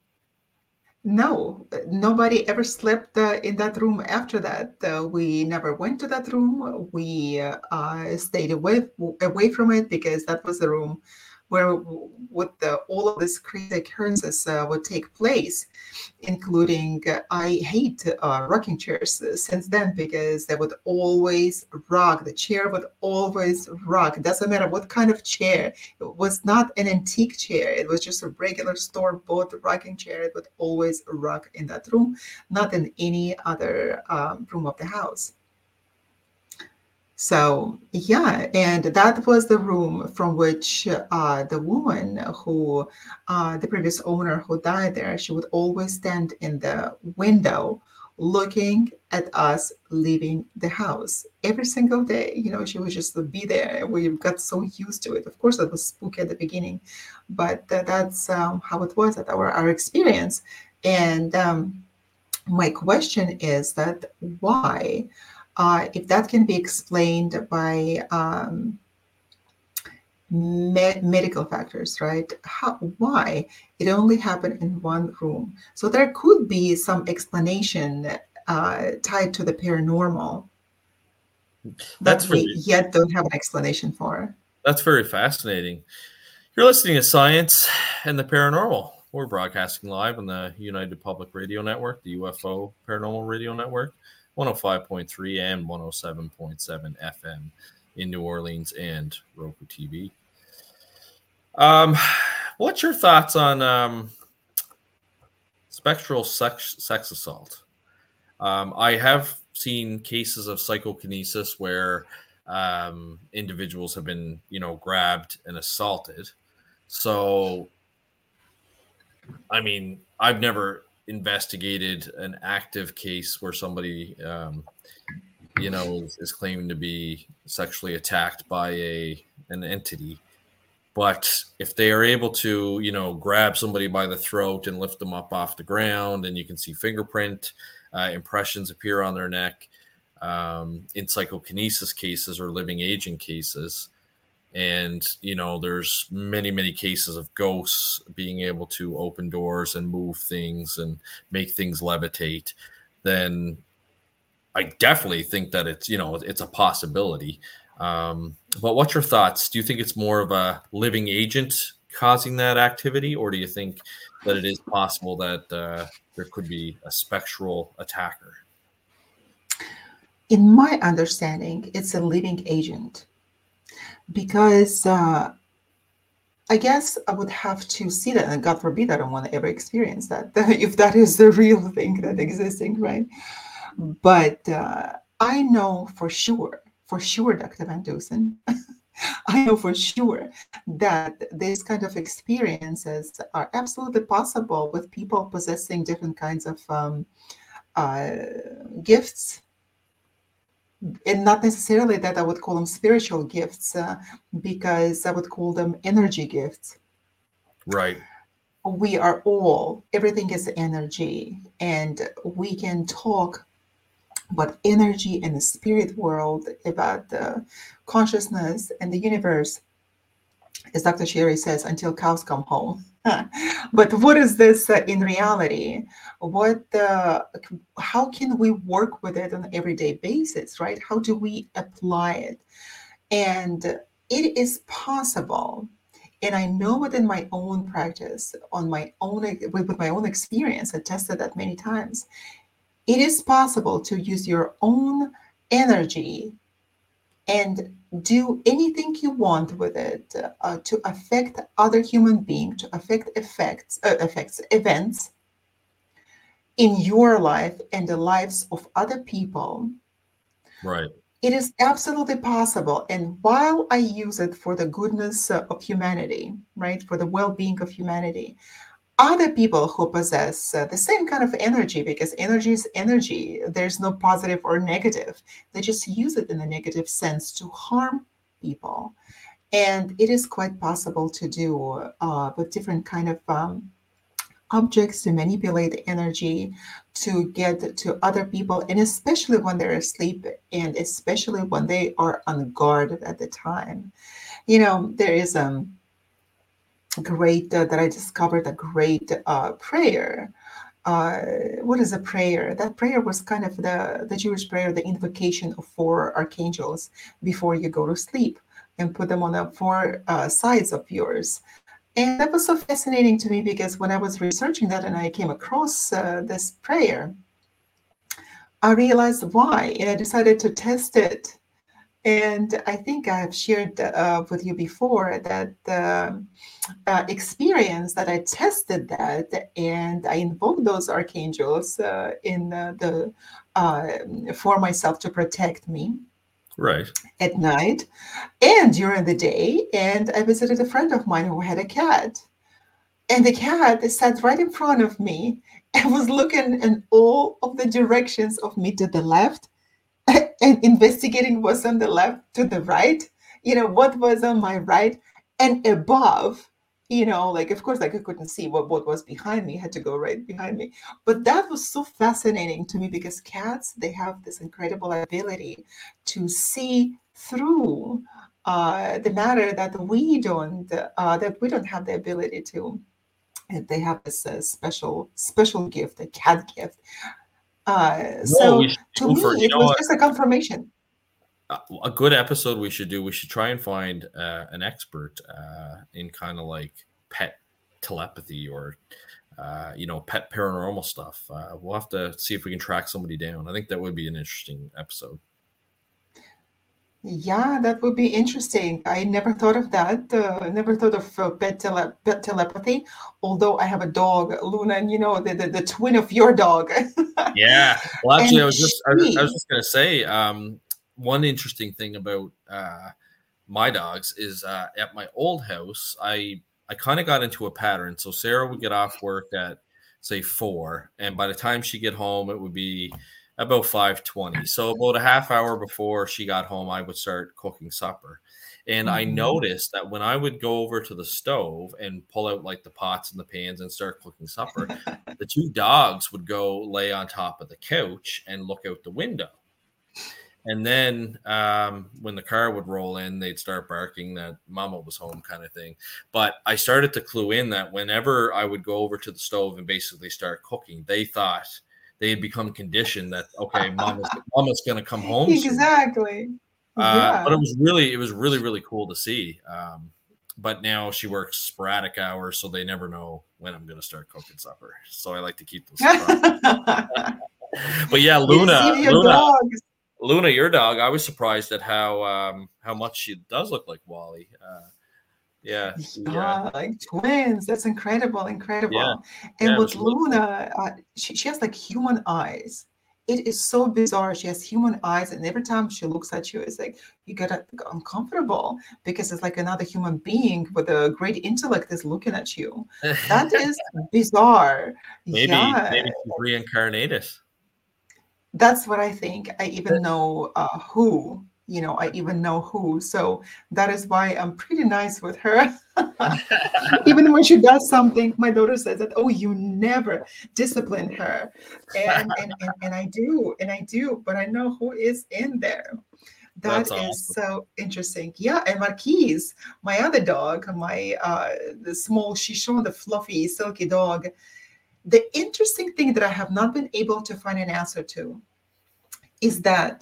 No, nobody ever slept uh, in that room after that. Uh, we never went to that room. We uh, uh, stayed away away from it because that was the room where with the, all of these crazy occurrences uh, would take place, including uh, I hate uh, rocking chairs since then because they would always rock. The chair would always rock. It doesn't matter what kind of chair. It was not an antique chair. It was just a regular store-bought rocking chair. It would always rock in that room, not in any other um, room of the house. So yeah, and that was the room from which uh, the woman who, uh, the previous owner who died there, she would always stand in the window looking at us leaving the house every single day. You know, she would just be there. We got so used to it. Of course, it was spooky at the beginning, but uh, that's um, how it was at our, our experience. And um, my question is that why? Uh, if that can be explained by um, med- medical factors, right? How, why it only happened in one room? So there could be some explanation uh, tied to the paranormal That's that we very, yet don't have an explanation for. that's very fascinating. You're listening to Science and the Paranormal. We're broadcasting live on the United Public Radio Network, the U F O Paranormal Radio Network, one oh five point three and one oh seven point seven F M in New Orleans and Roku T V. Um, what's your thoughts on um, spectral sex, sex assault? Um, I have seen cases of psychokinesis where um, individuals have been, you know, grabbed and assaulted. So, I mean, I've never investigated an active case where somebody, um, you know, is, is claiming to be sexually attacked by a an entity. But if they are able to, you know, grab somebody by the throat and lift them up off the ground, and you can see fingerprint uh, impressions appear on their neck um, in psychokinesis cases or living agent cases. And, you know, there's many, many cases of ghosts being able to open doors and move things and make things levitate. Then I definitely think that it's, you know, it's a possibility. Um, but what's your thoughts? Do you think it's more of a living agent causing that activity, or do you think that it is possible that uh, there could be a spectral attacker? In my understanding, it's a living agent because uh, I guess I would have to see that, and God forbid I don't want to ever experience that, if that is the real thing that existing, right? But uh, I know for sure, for sure, Doctor Van Dusen, I know for sure that this kind of experiences are absolutely possible with people possessing different kinds of um, uh, gifts, and not necessarily that I would call them spiritual gifts, uh, because I would call them energy gifts. Right. We are all, everything is energy, and we can talk about energy in the spirit world, about the consciousness and the universe, as Doctor Sherry says, until cows come home. But what is this uh, in reality? What, uh, how can we work with it on an everyday basis, right? How do we apply it? And it is possible. And I know within my own practice, on my own, with my own experience, I tested that many times. It is possible to use your own energy and do anything you want with it uh, to affect other human beings, to affect effects, uh, effects, events in your life and the lives of other people. Right. It is absolutely possible. And while I use it for the goodness of humanity, right, for the well-being of humanity, other people who possess uh, the same kind of energy, because energy is energy. There's no positive or negative. They just use it in a negative sense to harm people. And it is quite possible to do uh, with different kind of um, objects to manipulate energy to get to other people, and especially when they're asleep, and especially when they are unguarded at the time. You know, there is um great uh, that I discovered a great uh, prayer. Uh, what is a prayer? That prayer was kind of the the Jewish prayer, the invocation of four archangels before you go to sleep, and put them on the four uh, sides of yours. And that was so fascinating to me, because when I was researching that and I came across uh, this prayer, I realized why, and I decided to test it. And I think I've shared uh, with you before that the uh, experience that I tested that, and I invoked those archangels uh, in uh, the uh, for myself to protect me. Right. At night and during the day. And I visited a friend of mine who had a cat. And the cat sat right in front of me and was looking in all of the directions of me, to the left, and investigating what's on the left, to the right, you know, what was on my right and above. You know, like, of course, like, I couldn't see what, what was behind me, had to go right behind me. But that was so fascinating to me, because cats, they have this incredible ability to see through uh, the matter that we don't, uh, that we don't have the ability to. And they have this uh, special, special gift, a cat gift. Uh, No, we so should to do for me, you it know was what just a confirmation. uh, a good episode we should do. We should try and find uh, an expert uh, in kind of like pet telepathy or uh, you know pet paranormal stuff. Uh, we'll have to see if we can track somebody down. I think that would be an interesting episode. Yeah, that would be interesting. I never thought of that. Uh, never thought of uh, pet, tele pet telepathy. Although I have a dog, Luna, and you know the the, the twin of your dog. Yeah. Well, actually, I And was just I was, I was she, just gonna say um, one interesting thing about uh, my dogs is uh, at my old house, I I kind of got into a pattern. So Sarah would get off work at say four, and by the time she get home, it would be about five twenty. So about a half hour before she got home, I would start cooking supper. And I Mhm. noticed that when I would go over to the stove and pull out like the pots and the pans and start cooking supper, the two dogs would go lay on top of the couch and look out the window. And then um, when the car would roll in, they'd start barking that mama was home kind of thing. But I started to clue in that whenever I would go over to the stove and basically start cooking, they thought they had become conditioned that, okay, mama's, mama's going to come home soon. Exactly. Uh, but it Yeah. was really, it was really, really cool to see. Um, but now she works sporadic hours, so they never know when I'm going to start cooking supper. So I like to keep those surprises. But yeah, You Luna, see your Luna, dogs. Luna, your dog. I was surprised at how um, how much she does look like Wally. Uh, yeah, yeah, Yeah, like twins. That's incredible, yeah, incredible. And yeah. It with was really cool. Luna, uh, she, she has like human eyes. It is so bizarre. She has human eyes, and every time she looks at you, it's like you get uh, uncomfortable, because it's like another human being with a great intellect is looking at you. That is bizarre. maybe Yeah, maybe she's reincarnated. that's what I think. I even know uh, who, you know, I even know who. So that is why I'm pretty nice with her. Even when she does something, my daughter says that, oh, you never discipline her. And, and, and, and I do, and I do, but I know who is in there. That's That is awesome. so interesting. Yeah, and Marquise, my other dog, my uh, the small Shishon, the fluffy, silky dog. The interesting thing that I have not been able to find an answer to is that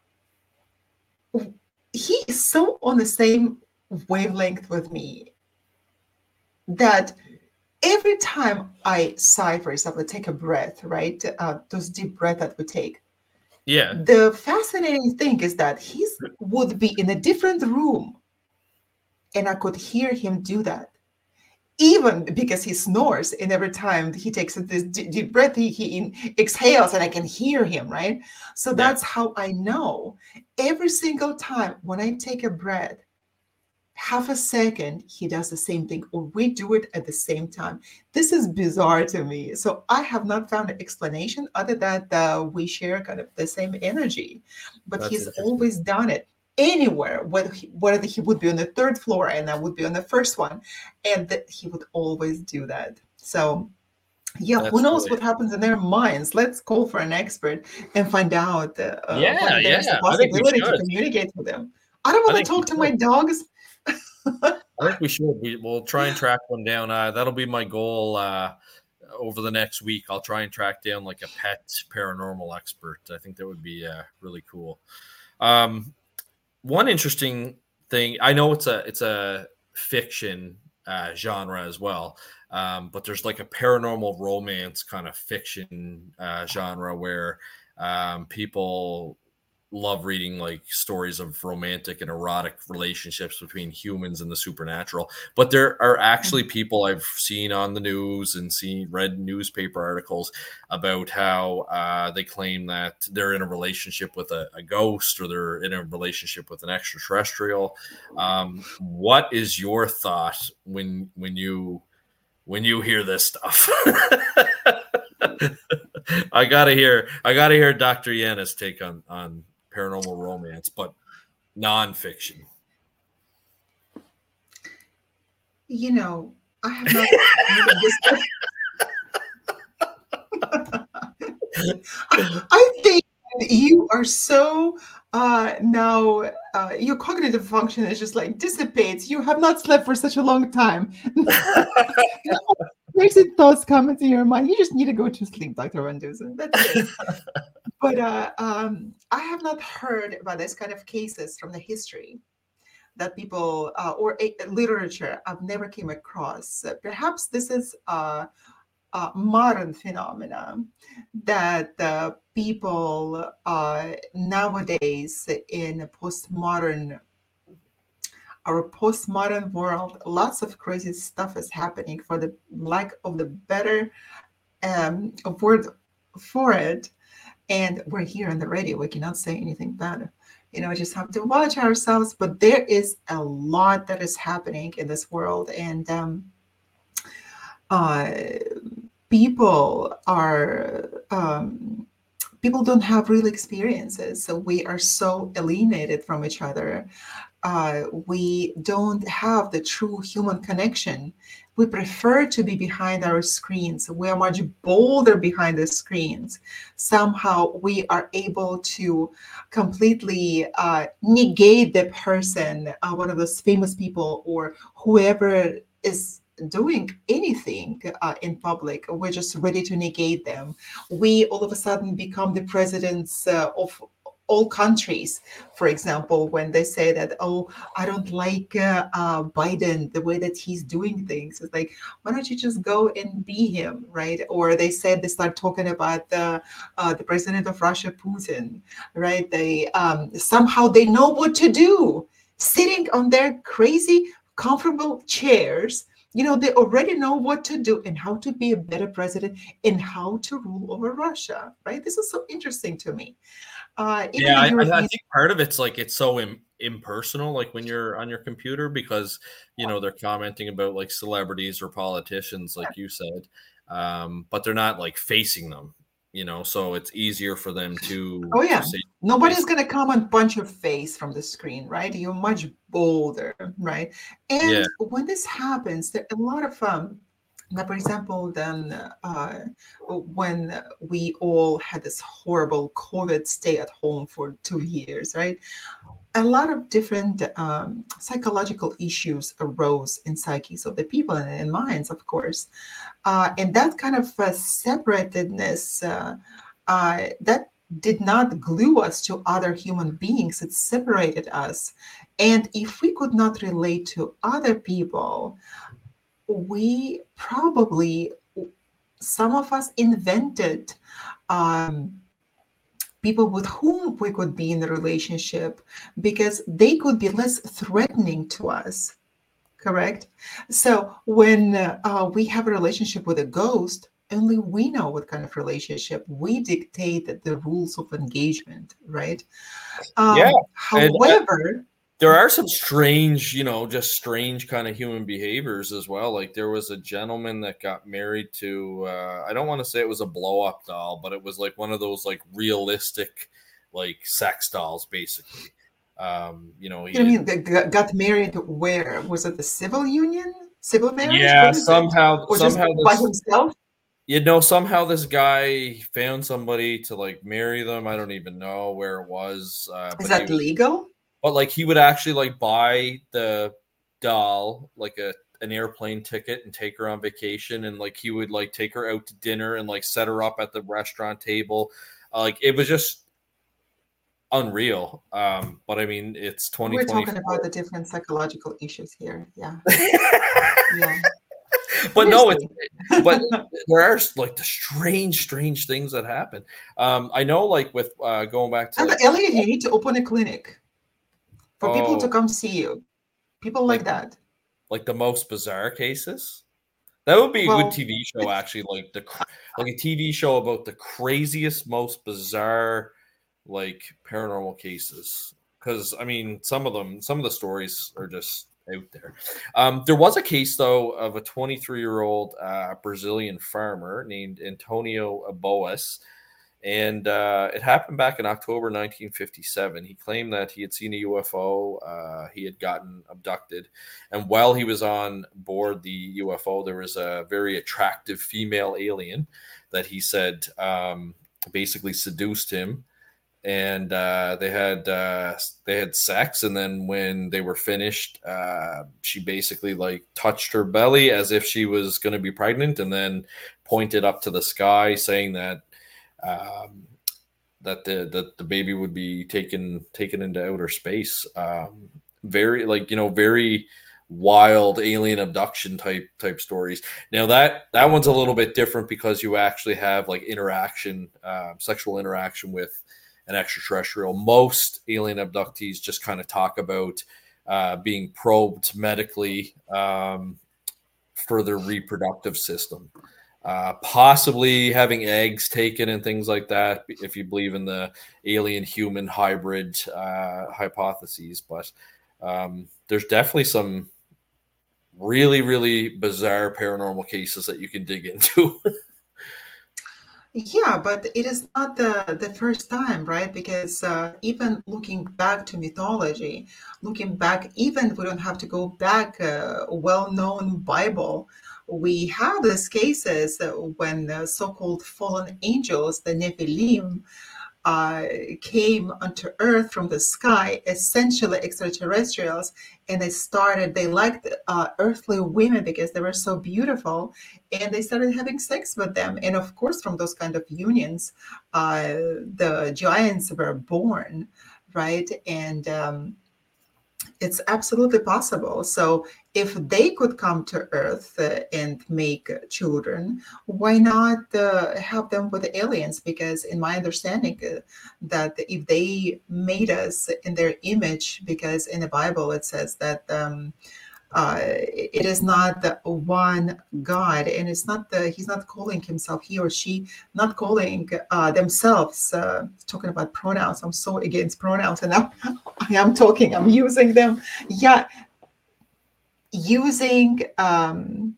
he is so on the same wavelength with me that every time I sigh, for example, take a breath, right? Uh, those deep breaths that we take. Yeah, The fascinating thing is that he would be in a different room and I could hear him do that. Even because he snores, and every time he takes this deep breath, he, he exhales and I can hear him, right? So yeah. that's how I know every single time when I take a breath, half a second, he does the same thing, or we do it at the same time. This is bizarre to me. So I have not found an explanation other than uh, we share kind of the same energy. But That's he's interesting. always done it anywhere, whether he, whether he would be on the third floor and I would be on the first one, and that he would always do that. So yeah, who That's knows really what happens in their minds? Let's call for an expert and find out uh, yeah, when there's the yeah. I think we possibility to should. communicate with them. I don't I want think to we talk to my should. dogs. I think we should. We, we'll try and track one down. Uh, that'll be my goal uh, over the next week. I'll try and track down like a pet paranormal expert. I think that would be uh, really cool. Um, one interesting thing, I know it's a it's a fiction uh, genre as well, um, but there's like a paranormal romance kind of fiction uh, genre where um, people love reading like stories of romantic and erotic relationships between humans and the supernatural. But there are actually people I've seen on the news and seen read newspaper articles about how uh, they claim that they're in a relationship with a, a ghost, or they're in a relationship with an extraterrestrial. Um, what is your thought when when you when you hear this stuff? I gotta hear I gotta hear Doctor Yannis take on on paranormal romance, but nonfiction. You know, I have not heard of this. I think you are so uh, now uh, your cognitive function is just like dissipates. You have not slept for such a long time. Crazy thoughts come into your mind. You just need to go to sleep, Doctor Van Dusen. That's it. But uh, um, I have not heard about this kind of cases from the history that people uh, or a, literature I've never came across. Uh, perhaps this is a, a modern phenomenon that uh, people uh, nowadays in a postmodern our postmodern world, lots of crazy stuff is happening for the lack of the better um, word for it. And we're here on the radio. We cannot say anything bad. You know, we just have to watch ourselves. But there is a lot that is happening in this world. And um, uh, people are, um, people don't have real experiences. So we are so alienated from each other. Uh, we don't have the true human connection. We prefer to be behind our screens. We are much bolder behind the screens. Somehow we are able to completely uh, negate the person, uh, one of those famous people or whoever is doing anything uh, in public. We're just ready to negate them. We all of a sudden become the presidents uh, of all countries, for example, when they say that, oh, I don't like uh, uh, Biden, the way that he's doing things. It's like, why don't you just go and be him, right? Or they said they start talking about the uh, the president of Russia, Putin, right? They um, somehow they know what to do, sitting on their crazy, comfortable chairs. You know, they already know what to do and how to be a better president and how to rule over Russia, right? This is so interesting to me. Uh, even Yeah, the I, I European. think part of it's like it's so Im- impersonal, like when you're on your computer, because you know they're commenting about like celebrities or politicians, like you said, um, but they're not like facing them, you know. So it's easier for them to Oh to yeah, say. nobody's gonna come and punch your face from the screen, right? You're much bolder, right? Yeah, And when this happens, there are a lot of um, like for example, then uh, when we all had this horrible COVID stay at home for two years, right? A lot of different um, psychological issues arose in psyches of the people and in minds, of course. Uh, and that kind of uh, separatedness, uh, uh, that did not glue us to other human beings, it separated us. And if we could not relate to other people, we probably, some of us invented um, people with whom we could be in a relationship because they could be less threatening to us. Correct? So when uh, we have a relationship with a ghost, only we know what kind of relationship. We dictate the rules of engagement, right? yeah, Um, and uh, however, there are some strange, you know, just strange kind of human behaviors as well. Like there was a gentleman that got married to, uh, I don't want to say it was a blow up doll, but it was like one of those like realistic, like sex dolls, basically. Um, you know, You know, mean they got married where? Was it the civil union? Civil marriage? yeah, What is it? somehow, Or just somehow by this, himself? you know, somehow this guy found somebody to like marry them. I don't even know where it was, uh, Is but he that was, legal? but like he would actually like buy the doll like a an airplane ticket and take her on vacation, and like he would like take her out to dinner and like set her up at the restaurant table. Uh, like it was just unreal. Um, but I mean, it's We're talking twenty twenty-four. about the different psychological issues here. Yeah. Yeah. But no, it's Seriously. but there are like the strange, strange things that happen. Um, I know, like with uh, going back to And like, Elliot, you need to open a clinic for people to oh, come see you. People like like that. like the most bizarre cases. That would be a good Well, T V show, actually. Like the like a T V show about the craziest, most bizarre, like paranormal cases. Because I mean, some of them, some of the stories are just out there. Um, there was a case though of a twenty-three-year-old uh, Brazilian farmer named Antonio Aboas, and uh, it happened back in October nineteen fifty-seven. He claimed that he had seen a U F O. Uh, he had gotten abducted. And while he was on board the U F O, there was a very attractive female alien that he said um, basically seduced him. And uh, they had uh, they had sex, and then when they were finished, uh, she basically like touched her belly as if she was going to be pregnant, and then pointed up to the sky, saying that um, that the that the baby would be taken taken into outer space. Um, very like you know very wild alien abduction type type stories. Now that that one's a little bit different because you actually have like interaction, uh, sexual interaction with an extraterrestrial. Most alien abductees just kind of talk about uh, being probed medically um, for their reproductive system. Uh, possibly having eggs taken and things like that, if you believe in the alien human hybrid uh, hypotheses. But um, there's definitely some really, really bizarre paranormal cases that you can dig into. yeah, but it is not the, the first time, right? Because uh, even looking back to mythology, looking back, even we don't have to go back uh, a well-known Bible, we have these cases uh, when the so-called fallen angels, the Nephilim, uh, came onto Earth from the sky, essentially extraterrestrials, and they started, they liked uh, earthly women because they were so beautiful, and they started having sex with them. And of course, from those kind of unions, uh, the giants were born, right? And um, it's absolutely possible. So if they could come to Earth uh, and make children, why not uh, help them with the aliens? Because in my understanding, uh, that if they made us in their image, because in the Bible it says that um, uh, it is not the one God, and it's not the he's not calling himself, he or she, not calling uh, themselves, uh, talking about pronouns. I'm so against pronouns, and now I am talking, I'm using them. Yeah, using um,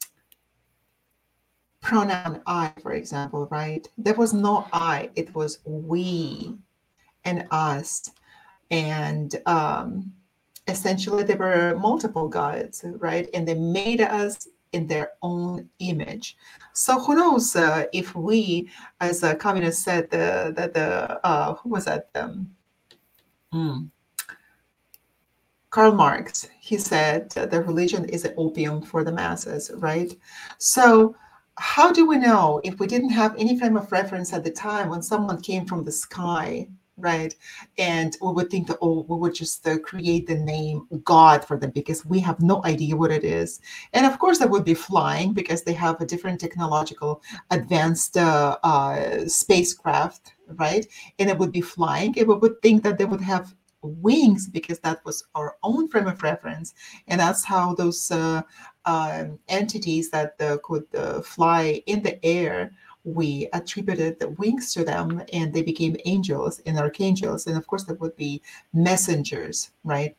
pronoun I, for example, right? There was no I, it was we and us. And um, essentially there were multiple gods, right? And they made us in their own image. So who knows uh, if we, as a communist said, the, the, the uh, who was that? Um, mm, Karl Marx, he said uh, the religion is an opium for the masses, right? So how do we know if we didn't have any frame of reference at the time when someone came from the sky, right? And we would think that, oh, we would just uh, create the name God for them because we have no idea what it is. And of course, they would be flying because they have a different technological advanced uh, uh, spacecraft, right? And it would be flying. And we would think that they would have wings because that was our own frame of reference. And that's how those uh, uh, entities that uh, could uh, fly in the air, we attributed the wings to them, and they became angels and archangels. And of course, there would be messengers, right?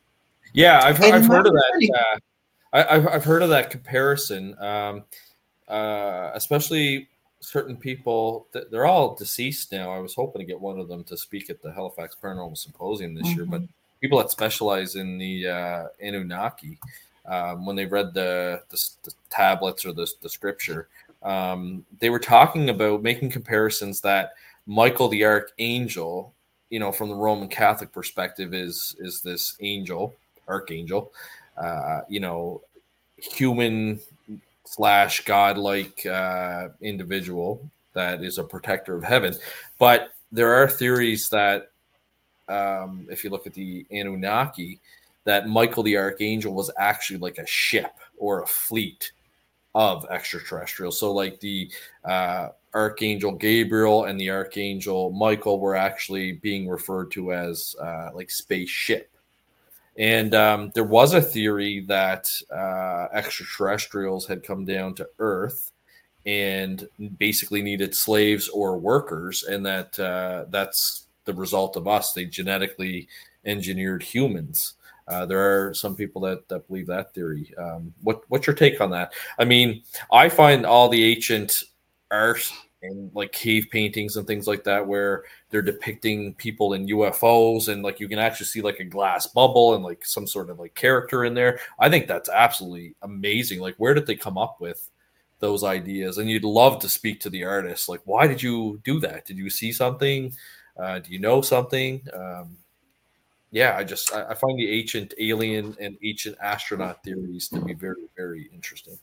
Yeah, I've And I've in my heard of that. understanding, Uh, I, I've I've heard of that comparison. Um, uh, especially certain people. Th- they're all deceased now. I was hoping to get one of them to speak at the Halifax Paranormal Symposium this year, but mhm. people that specialize in the uh, Anunnaki, um, when they read the, the, the tablets or the, the scripture, um, they were talking about making comparisons that Michael the Archangel, you know, from the Roman Catholic perspective, is is this angel, archangel, uh, you know, human slash godlike uh, individual that is a protector of heaven. But there are theories that, um, if you look at the Anunnaki, that Michael the Archangel was actually like a ship or a fleet of extraterrestrials. So, like the uh, Archangel Gabriel and the Archangel Michael were actually being referred to as uh, like spaceship. And um, there was a theory that uh, extraterrestrials had come down to Earth and basically needed slaves or workers, and that uh, that's the result of us. They genetically engineered humans. Uh, there are some people that, that believe that theory. Um, what what's your take on that? I mean, I find all the ancient art and like cave paintings and things like that where they're depicting people in U F Os and like you can actually see like a glass bubble and like some sort of like character in there. I think that's absolutely amazing. Like, where did they come up with those ideas? And you'd love to speak to the artist. Like, why did you do that? Did you see something? Uh, do you know something? Um, yeah, I just I, I find the ancient alien and ancient astronaut theories to be very very interesting.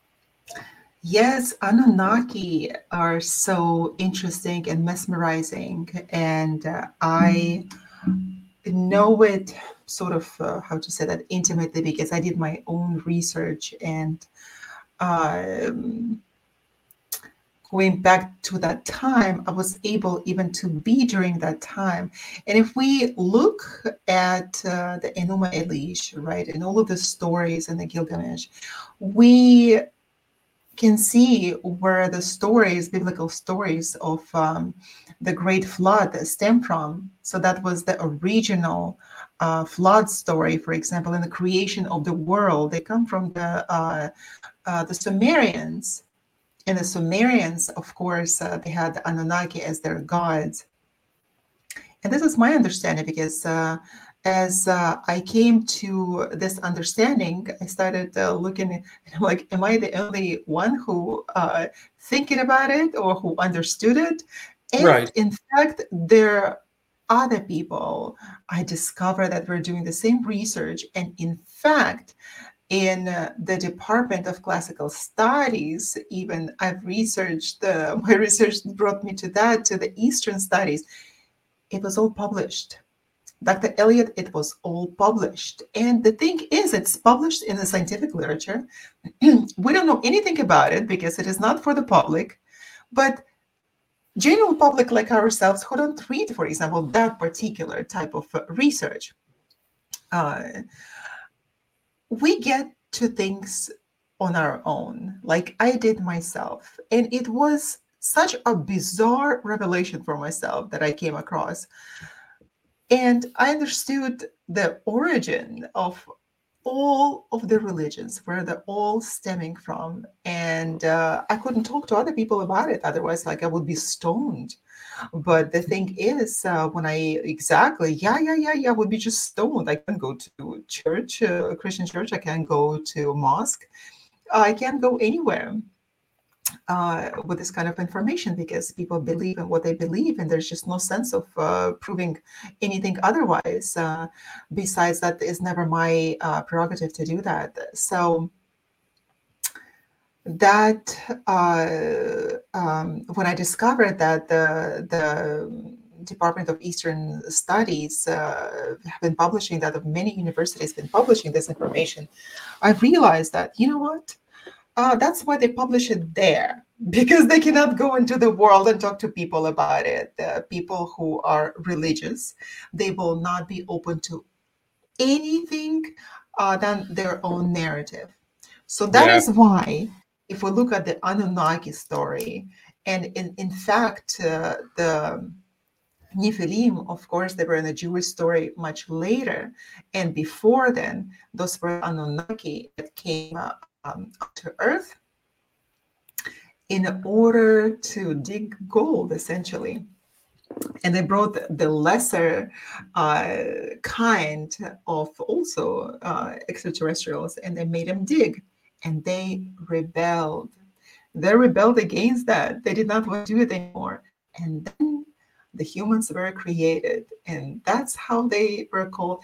Yes, Anunnaki are so interesting and mesmerizing, and uh, I know it sort of uh, how to say that intimately because I did my own research and um, going back to that time, I was able even to be during that time. And if we look at uh, the Enuma Elish, right, and all of the stories in the Gilgamesh, we can see where the stories, biblical stories of um, the Great Flood stem from. So that was the original uh, flood story, for example, in the creation of the world. They come from the uh, uh, the Sumerians. And the Sumerians, of course, uh, they had the Anunnaki as their gods. And this is my understanding because uh, as uh, I came to this understanding, I started uh, looking and I'm like, am I the only one who uh, thinking about it or who understood it? And Right. in fact, there are other people I discovered that were doing the same research. And in fact, in uh, the Department of Classical Studies, even I've researched, uh, my research brought me to that, to the Eastern studies. It was all published. Doctor Elliott, it was all published. And the thing is, it's published in the scientific literature. We don't know anything about it because it is not for the public, but general public like ourselves who don't read, for example, that particular type of uh, research, uh, we get to things on our own, like I did myself. And it was such a bizarre revelation for myself that I came across. And I understood the origin of all of the religions, where they're all stemming from. And uh, I couldn't talk to other people about it. Otherwise, like I would be stoned. But the thing is, uh, when I exactly, yeah, yeah, yeah, yeah, I would be just stoned. I can't go to church, uh, Christian church. I can't go to mosque. I can't go anywhere uh, with this kind of information because people believe in what they believe, and there's just no sense of uh, proving anything otherwise. Uh, besides, that is never my uh, prerogative to do that. So that uh, um, when I discovered that the the Department of Eastern Studies uh, have been publishing that, of many universities been publishing this information, I realized that, you know what? Uh, that's why they publish it there, because they cannot go into the world and talk to people about it. Uh, people who are religious, they will not be open to anything uh, than their own narrative. So that Yeah. is why, if we look at the Anunnaki story, and in, in fact, uh, the Nephilim, of course, they were in a Jewish story much later. And before then, those were Anunnaki that came uh, um, to Earth in order to dig gold, essentially. And they brought the lesser uh, kind of also uh, extraterrestrials, and they made them dig, and they rebelled. They rebelled against that. They did not want to do it anymore. And then the humans were created, and that's how they were called.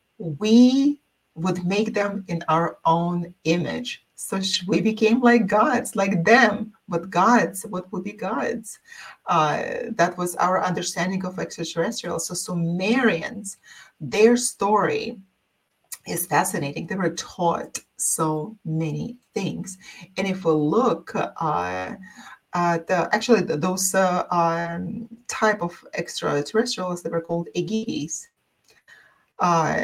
We would make them in our own image. So we became like gods, like them, but gods. What would be gods? Uh, that was our understanding of extraterrestrials. So Sumerians, their story is fascinating. They were taught so many things. And if we look uh, at the, actually those uh, um, type of extraterrestrials, they were called Agigis. Uh,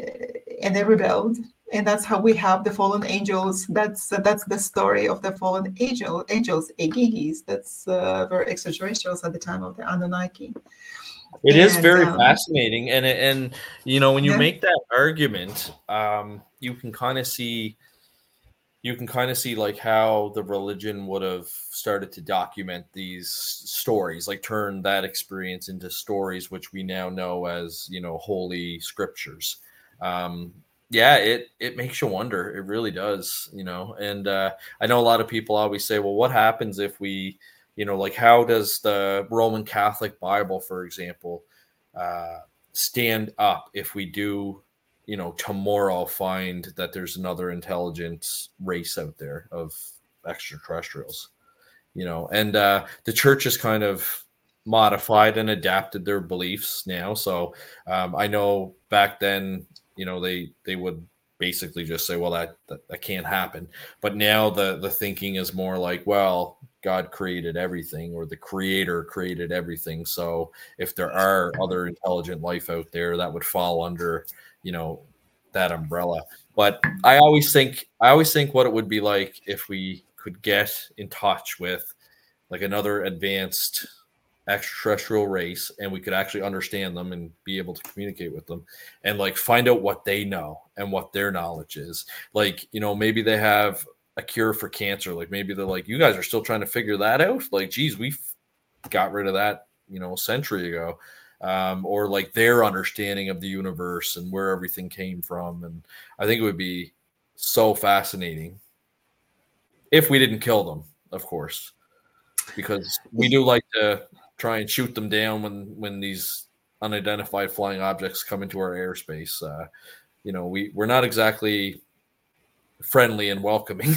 and they rebelled, and that's how we have the fallen angels. That's uh, that's the story of the fallen angel angels, Agigis. That's uh, were extraterrestrials at the time of the Anunnaki. It and, is very um, fascinating, and and you know when you yeah. make that argument, um, you can kind of see. You can kind of see like how the religion would have started to document these stories, like turn that experience into stories, which we now know as, you know, holy scriptures. Um, yeah, it, it makes you wonder. It really does, you know, and uh, I know a lot of people always say, well, what happens if we, you know, like how does the Roman Catholic Bible, for example, uh, stand up if we do, you know, tomorrow find that there's another intelligent race out there of extraterrestrials, you know, and uh, the church has kind of modified and adapted their beliefs now. So um, I know back then, you know, they, they would basically just say, well, that, that, that can't happen. But now the, the thinking is more like, well, God created everything, or the creator created everything. So if there are other intelligent life out there, that would fall under, you know, that umbrella. But I always think, I always think what it would be like if we could get in touch with like another advanced extraterrestrial race, and we could actually understand them and be able to communicate with them and like find out what they know and what their knowledge is. Like, you know, maybe they have a cure for cancer. Like maybe they're like, you guys are still trying to figure that out. Like, geez, we got rid of that, you know, a century ago. Um, or like their understanding of the universe and where everything came from. And I think it would be so fascinating if we didn't kill them, of course, because we do like to try and shoot them down when, when these unidentified flying objects come into our airspace. Uh, you know, we, we're not exactly friendly and welcoming.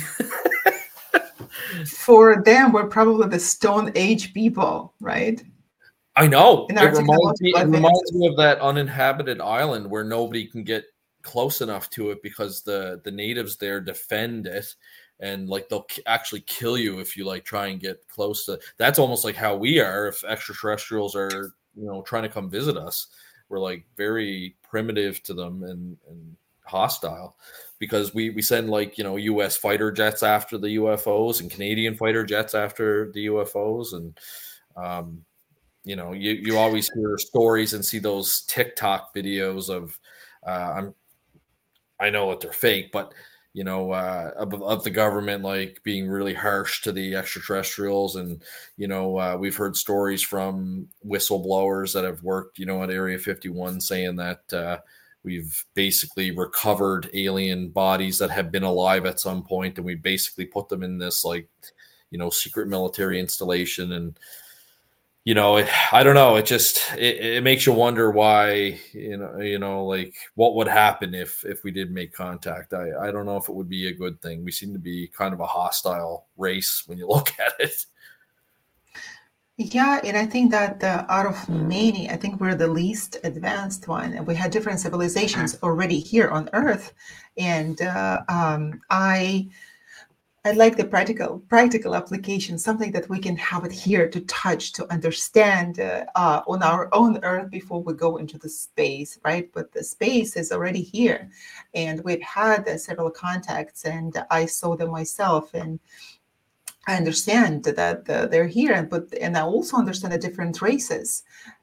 For them, we're probably the Stone Age people, right? I know. It reminds, me, it reminds me of that uninhabited island where nobody can get close enough to it because the, the natives there defend it, and like they'll actually kill you if you like try and get close to. That's almost like how we are if extraterrestrials are, you know, trying to come visit us. We're like very primitive to them and, and hostile because we, we send like, you know, U S fighter jets after the U F Os and Canadian fighter jets after the U F Os. And, um, you know, you, you always hear stories and see those TikTok videos of, uh, I'm, I know that they're fake, but, you know, uh, of, of the government, like being really harsh to the extraterrestrials. And, you know, uh, we've heard stories from whistleblowers that have worked, you know, at Area fifty-one saying that uh, we've basically recovered alien bodies that have been alive at some point, and we basically put them in this, like, you know, secret military installation. And, you know, it, I don't know. It just it, it makes you wonder why, you know, you know, like what would happen if if we did make contact. I, I don't know if it would be a good thing. We seem to be kind of a hostile race when you look at it. Yeah, and I think that uh, out of many, I think we're the least advanced one. And we had different civilizations already here on Earth, and uh, um, I. I like the practical practical application, something that we can have it here to touch, to understand uh, uh, on our own Earth before we go into the space, right? But the space is already here, and we've had uh, several contacts, and I saw them myself, and I understand that uh, they're here, but and I also understand the different races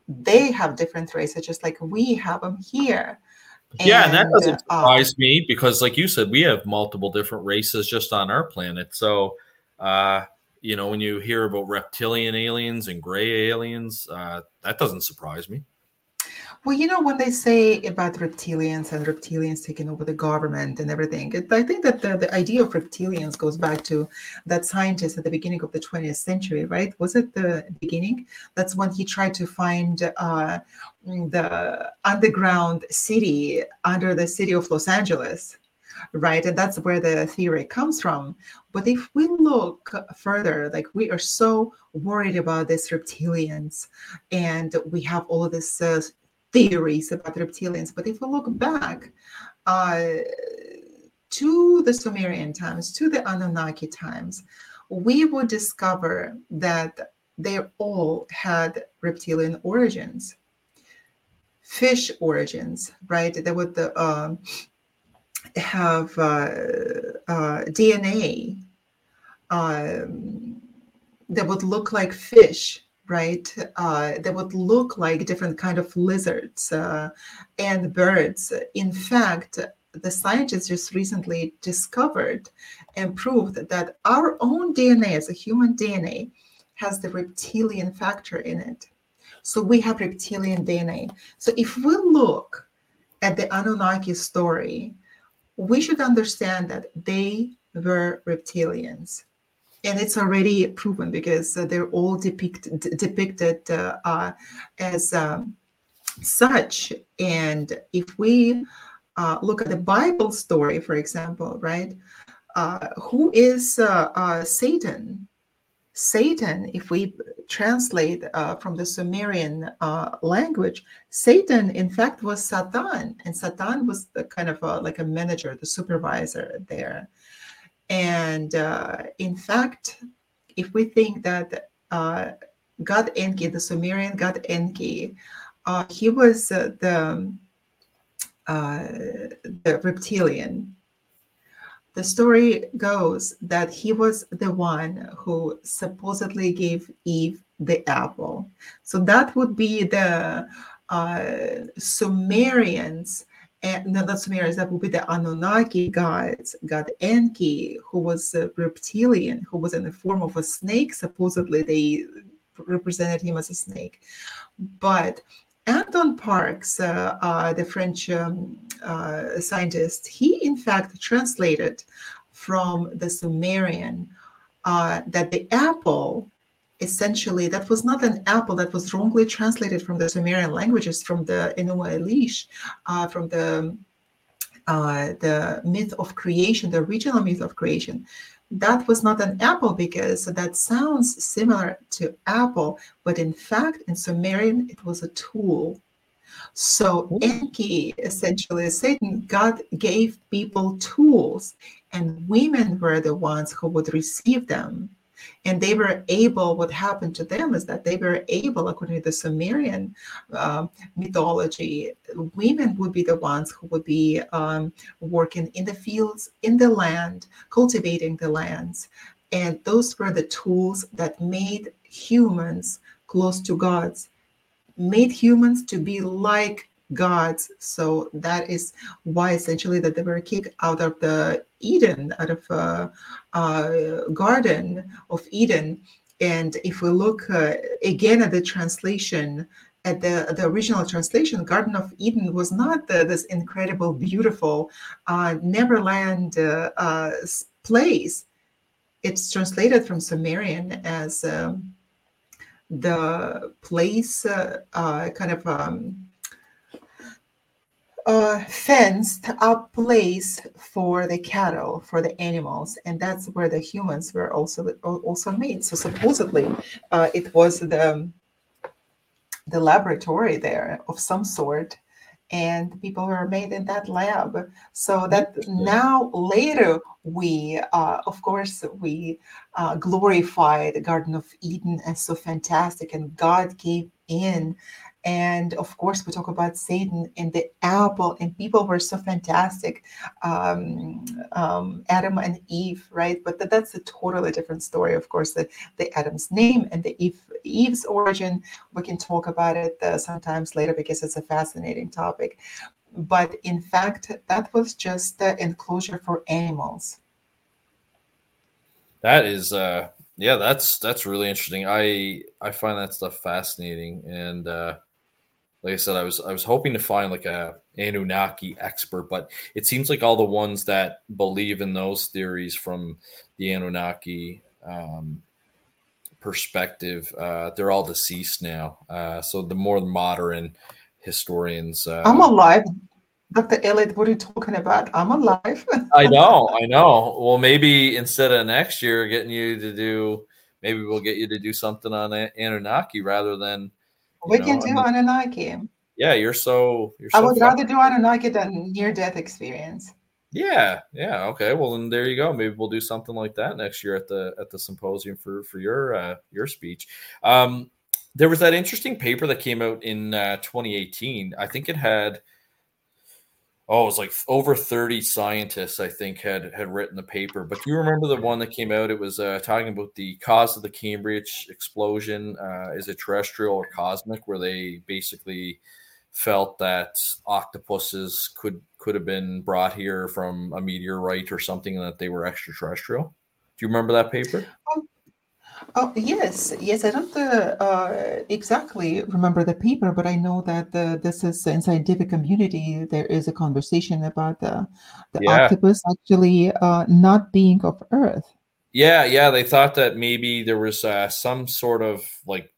they have different races, just like we have them here. Yeah, and that And doesn't uh, surprise me because, like you said, we have multiple different races just on our planet. So, uh, you know, when you hear about reptilian aliens and gray aliens, uh, that doesn't surprise me. well, you know, when they say about reptilians and reptilians taking over the government and everything, it, I think that the, the idea of reptilians goes back to that scientist at the beginning of the twentieth century, right? Was it the beginning? That's when he tried to find uh, the underground city under the city of Los Angeles, right? And that's where the theory comes from. But if we look further, like we are so worried about these reptilians and we have all of this uh, theories about reptilians. But if we look back uh, to the Sumerian times, to the Anunnaki times, we would discover that they all had reptilian origins, fish origins, right? They would uh, have uh, uh, D N A um, that would look like fish, right? Uh, that would look like different kind of lizards uh, and birds. In fact, the scientists just recently discovered and proved that our own D N A, as a human D N A, has the reptilian factor in it. So we have reptilian D N A. So if we look at the Anunnaki story, we should understand that they were reptilians. And it's already proven because uh, they're all depict, d- depicted uh, uh, as um, such. And if we uh, look at the Bible story, for example, right? Uh, who is uh, uh, Satan? Satan, if we translate uh, from the Sumerian uh, language, Satan, in fact, was Satan. And Satan was the kind of a, like a manager, the supervisor there. And uh, in fact, if we think that uh, God Enki, the Sumerian God Enki, uh, he was uh, the, uh, the reptilian. The story goes that he was the one who supposedly gave Eve the apple. So that would be the uh, Sumerians, and no, not Sumerians, that would be the Anunnaki gods, God Enki, who was a reptilian, who was in the form of a snake. Supposedly they represented him as a snake. But Anton Parks, uh, uh, the French um, uh, scientist, he in fact translated from the Sumerian uh, that the apple, essentially, that was not an apple, that was wrongly translated from the Sumerian languages, from the Enuma Elish, uh, from the uh, the myth of creation, the original myth of creation. That was not an apple because that sounds similar to apple, but in fact, in Sumerian, it was a tool. So Enki, essentially, Satan, God gave people tools, and women were the ones who would receive them. And they were able, what happened to them is that they were able, according to the Sumerian uh, mythology, women would be the ones who would be um, working in the fields, in the land, cultivating the lands. And those were the tools that made humans close to gods, made humans to be like gods. So that is why essentially that they were kicked out of the Eden, out of a uh, uh, Garden of Eden. And if we look uh, again at the translation, at the, the original translation, Garden of Eden was not the, this incredible, beautiful uh, Neverland uh, uh, place. It's translated from Sumerian as um, the place, uh, uh, kind of um, a fenced up place for the cattle, for the animals, and that's where the humans were also also made. So supposedly, uh, it was the the laboratory there of some sort, and people were made in that lab. So that now later we, uh, of course, we uh, glorify the Garden of Eden as so fantastic, and God came in And of course, we talk about Satan and the apple, and people were so fantastic. Um, um, Adam and Eve, right? But that, that's a totally different story. Of course, the, the Adam's name and the Eve, Eve's origin, we can talk about it uh, sometimes later because it's a fascinating topic. But in fact, that was just the enclosure for animals. That is, uh, yeah, that's that's really interesting. I I find that stuff fascinating, and uh, like I said, I was I was hoping to find like a Anunnaki expert, but it seems like all the ones that believe in those theories from the Anunnaki um, perspective, uh, they're all deceased now. Uh, so the more modern historians, I'm uh, alive. Doctor Elliot, what are you talking about? I'm alive. I know, I know. Well, maybe instead of next year getting you to do, maybe we'll get you to do something on Anunnaki rather than, you We can know, I do mean, Anunnaki. yeah, you're so you're I so would fun. rather do Anunnaki than near-death experience. Yeah, yeah, okay. Well, then there you go. Maybe we'll do something like that next year at the at the symposium for for your uh, your speech. Um, there was that interesting paper that came out in uh, twenty eighteen. I think it had oh, it was like over thirty scientists, I think, had had written the paper. But do you remember the one that came out? It was uh, talking about the cause of the Cambridge explosion. Uh, is it terrestrial or cosmic? Where they basically felt that octopuses could could have been brought here from a meteorite or something, and that they were extraterrestrial. Do you remember that paper? Oh, oh yes, yes. I don't uh, uh, exactly remember the paper, but I know that the, this is in scientific community. There is a conversation about the the Yeah. octopus actually uh, not being of Earth. Yeah, yeah. They thought that maybe there was uh, some sort of like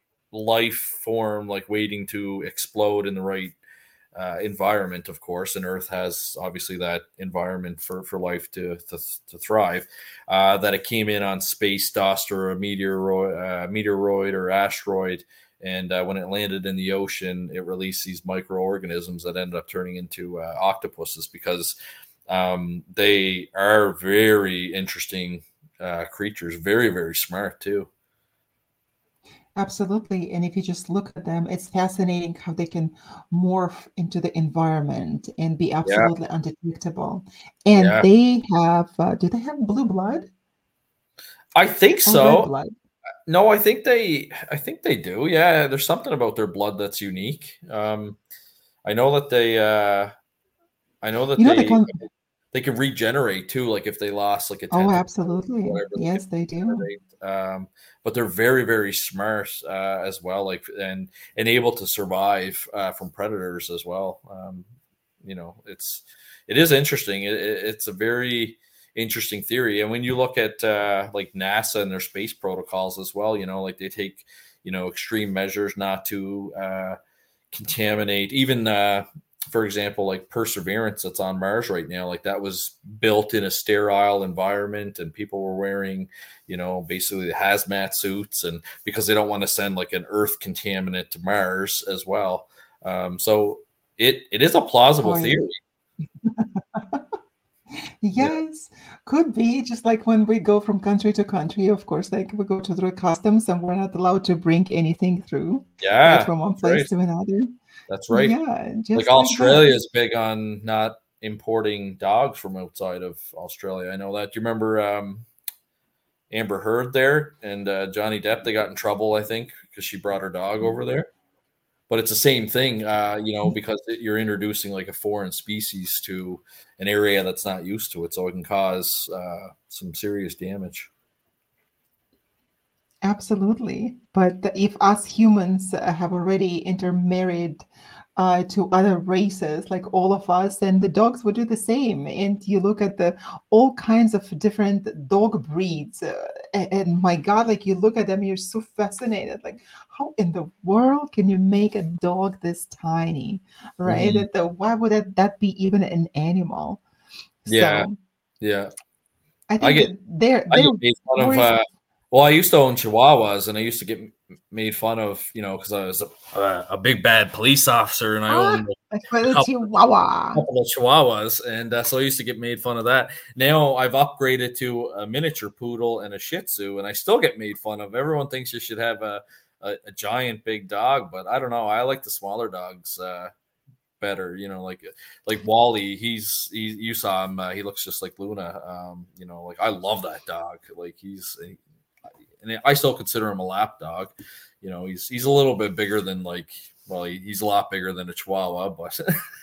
life form like waiting to explode in the right uh, environment, of course, and Earth has obviously that environment for, for life to to, to thrive. Uh, that it came in on space dust or a meteoroid, uh, meteoroid or asteroid, and uh, when it landed in the ocean, it released these microorganisms that ended up turning into uh, octopuses because um, they are very interesting uh, creatures, very very smart too. Absolutely. And if you just look at them, it's fascinating how they can morph into the environment and be Yeah, absolutely undetectable. And yeah. they have, uh, do they have blue blood I think or red so. blood? No, I think they I think they do. Yeah, there's something about their blood that's unique. Um, I know that they uh I know that You know, they they can, they can regenerate too, like if they lost like a oh, tentacle or absolutely. whatever, they can Yes, they do. regenerate. Um, but they're very, very smart uh as well, like and and able to survive uh from predators as well. Um, you know, it's it is interesting. It, it, it's a very interesting theory. And when you look at uh, like NASA and their space protocols as well, you know, like they take you know extreme measures not to uh, contaminate. Even uh, for example, like Perseverance that's on Mars right now, like that was built in a sterile environment, and people were wearing you know basically the hazmat suits, and because they don't want to send like an Earth contaminant to Mars as well. Um, so it it is a plausible Oh, yeah. theory. Yeah, Yes, could be just like when we go from country to country, of course, like we go to through customs and we're not allowed to bring anything through, right, yeah, from one that's place right. to another. That's right. Yeah, Like just like that. Australia is big on not importing dogs from outside of Australia. I know that. Do you remember um, Amber Heard there and uh, Johnny Depp? They got in trouble, I think, because she brought her dog over there. But it's the same thing, uh, you know, because it, you're introducing like a foreign species to an area that's not used to it, so it can cause uh, some serious damage. Absolutely. But the- if us humans uh, have already intermarried uh, to other races, like all of us, then the dogs would do the same. And you look at the all kinds of different dog breeds, uh, a- and, my God, like you look at them, you're so fascinated. Like, how in the world can you make a dog this tiny, right? Hmm. That the, why would that, that be even an animal? Yeah, So yeah. I I think get that their I their get made fun of. worries. Uh, well, I used to own Chihuahuas, and I used to get made fun of, you know, because I was a, a, a big bad police officer, and I Ah, owned like for a the couple, Chihuahua. couple of Chihuahuas, and uh, so I used to get made fun of that. Now I've upgraded to a miniature poodle and a Shih Tzu, and I still get made fun of. Everyone thinks you should have a a, a giant big dog, but I don't know. I like the smaller dogs uh, better. You know, like like Wally. He's he, you saw him. Uh, he looks just like Luna. Um, you know, like I love that dog. Like he's, and I still consider him a lap dog. You know, he's he's a little bit bigger than like. Well, he, he's a lot bigger than a Chihuahua, but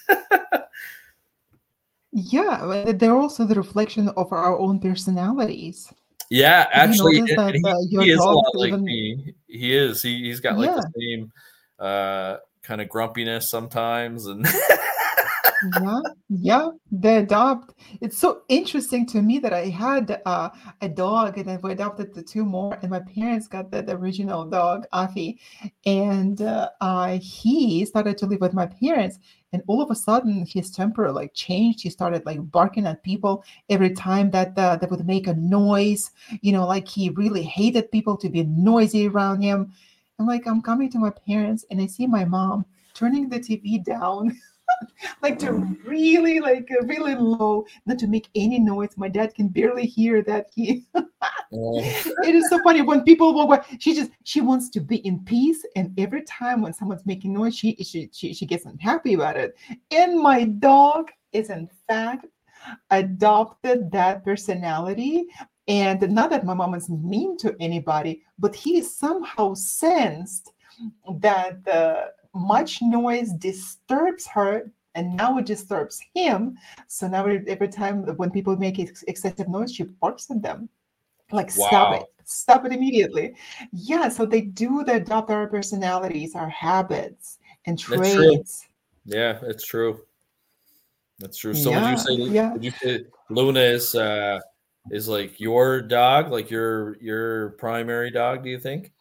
Yeah, they're also the reflection of our own personalities. yeah, Have you actually, noticed that he, uh, your he is a dog lot like even, me. He is. He he's got like the yeah, same uh, kind of grumpiness sometimes, and yeah, yeah, they adopt. It's so interesting to me that I had uh, a dog and then we adopted the two more, and my parents got the, the original dog, Afi, and uh, uh, he started to live with my parents, and all of a sudden his temper like changed. He started like barking at people every time that uh, that would make a noise. You know, like he really hated people to be noisy around him. And like I'm coming to my parents and I see my mom turning the T V down like to really like uh, really low, not to make any noise. My dad can barely hear that. He oh, it is so funny when people walk by. She just she wants to be in peace, and every time when someone's making noise, she she she, she gets unhappy about it. And my dog is in fact adopted that personality. And not that my mom is mean to anybody, but he somehow sensed that uh, much noise disturbs her, and now it disturbs him. So now every time when people make ex- excessive noise, she barks at them. Like, stop wow, it, stop it immediately. Yeah, so they do they adopt our personalities, our habits, and that's true. traits. Yeah, it's true. That's true. So would you Yeah, say yeah. would you say Luna is uh is like your dog, like your your primary dog, do you think?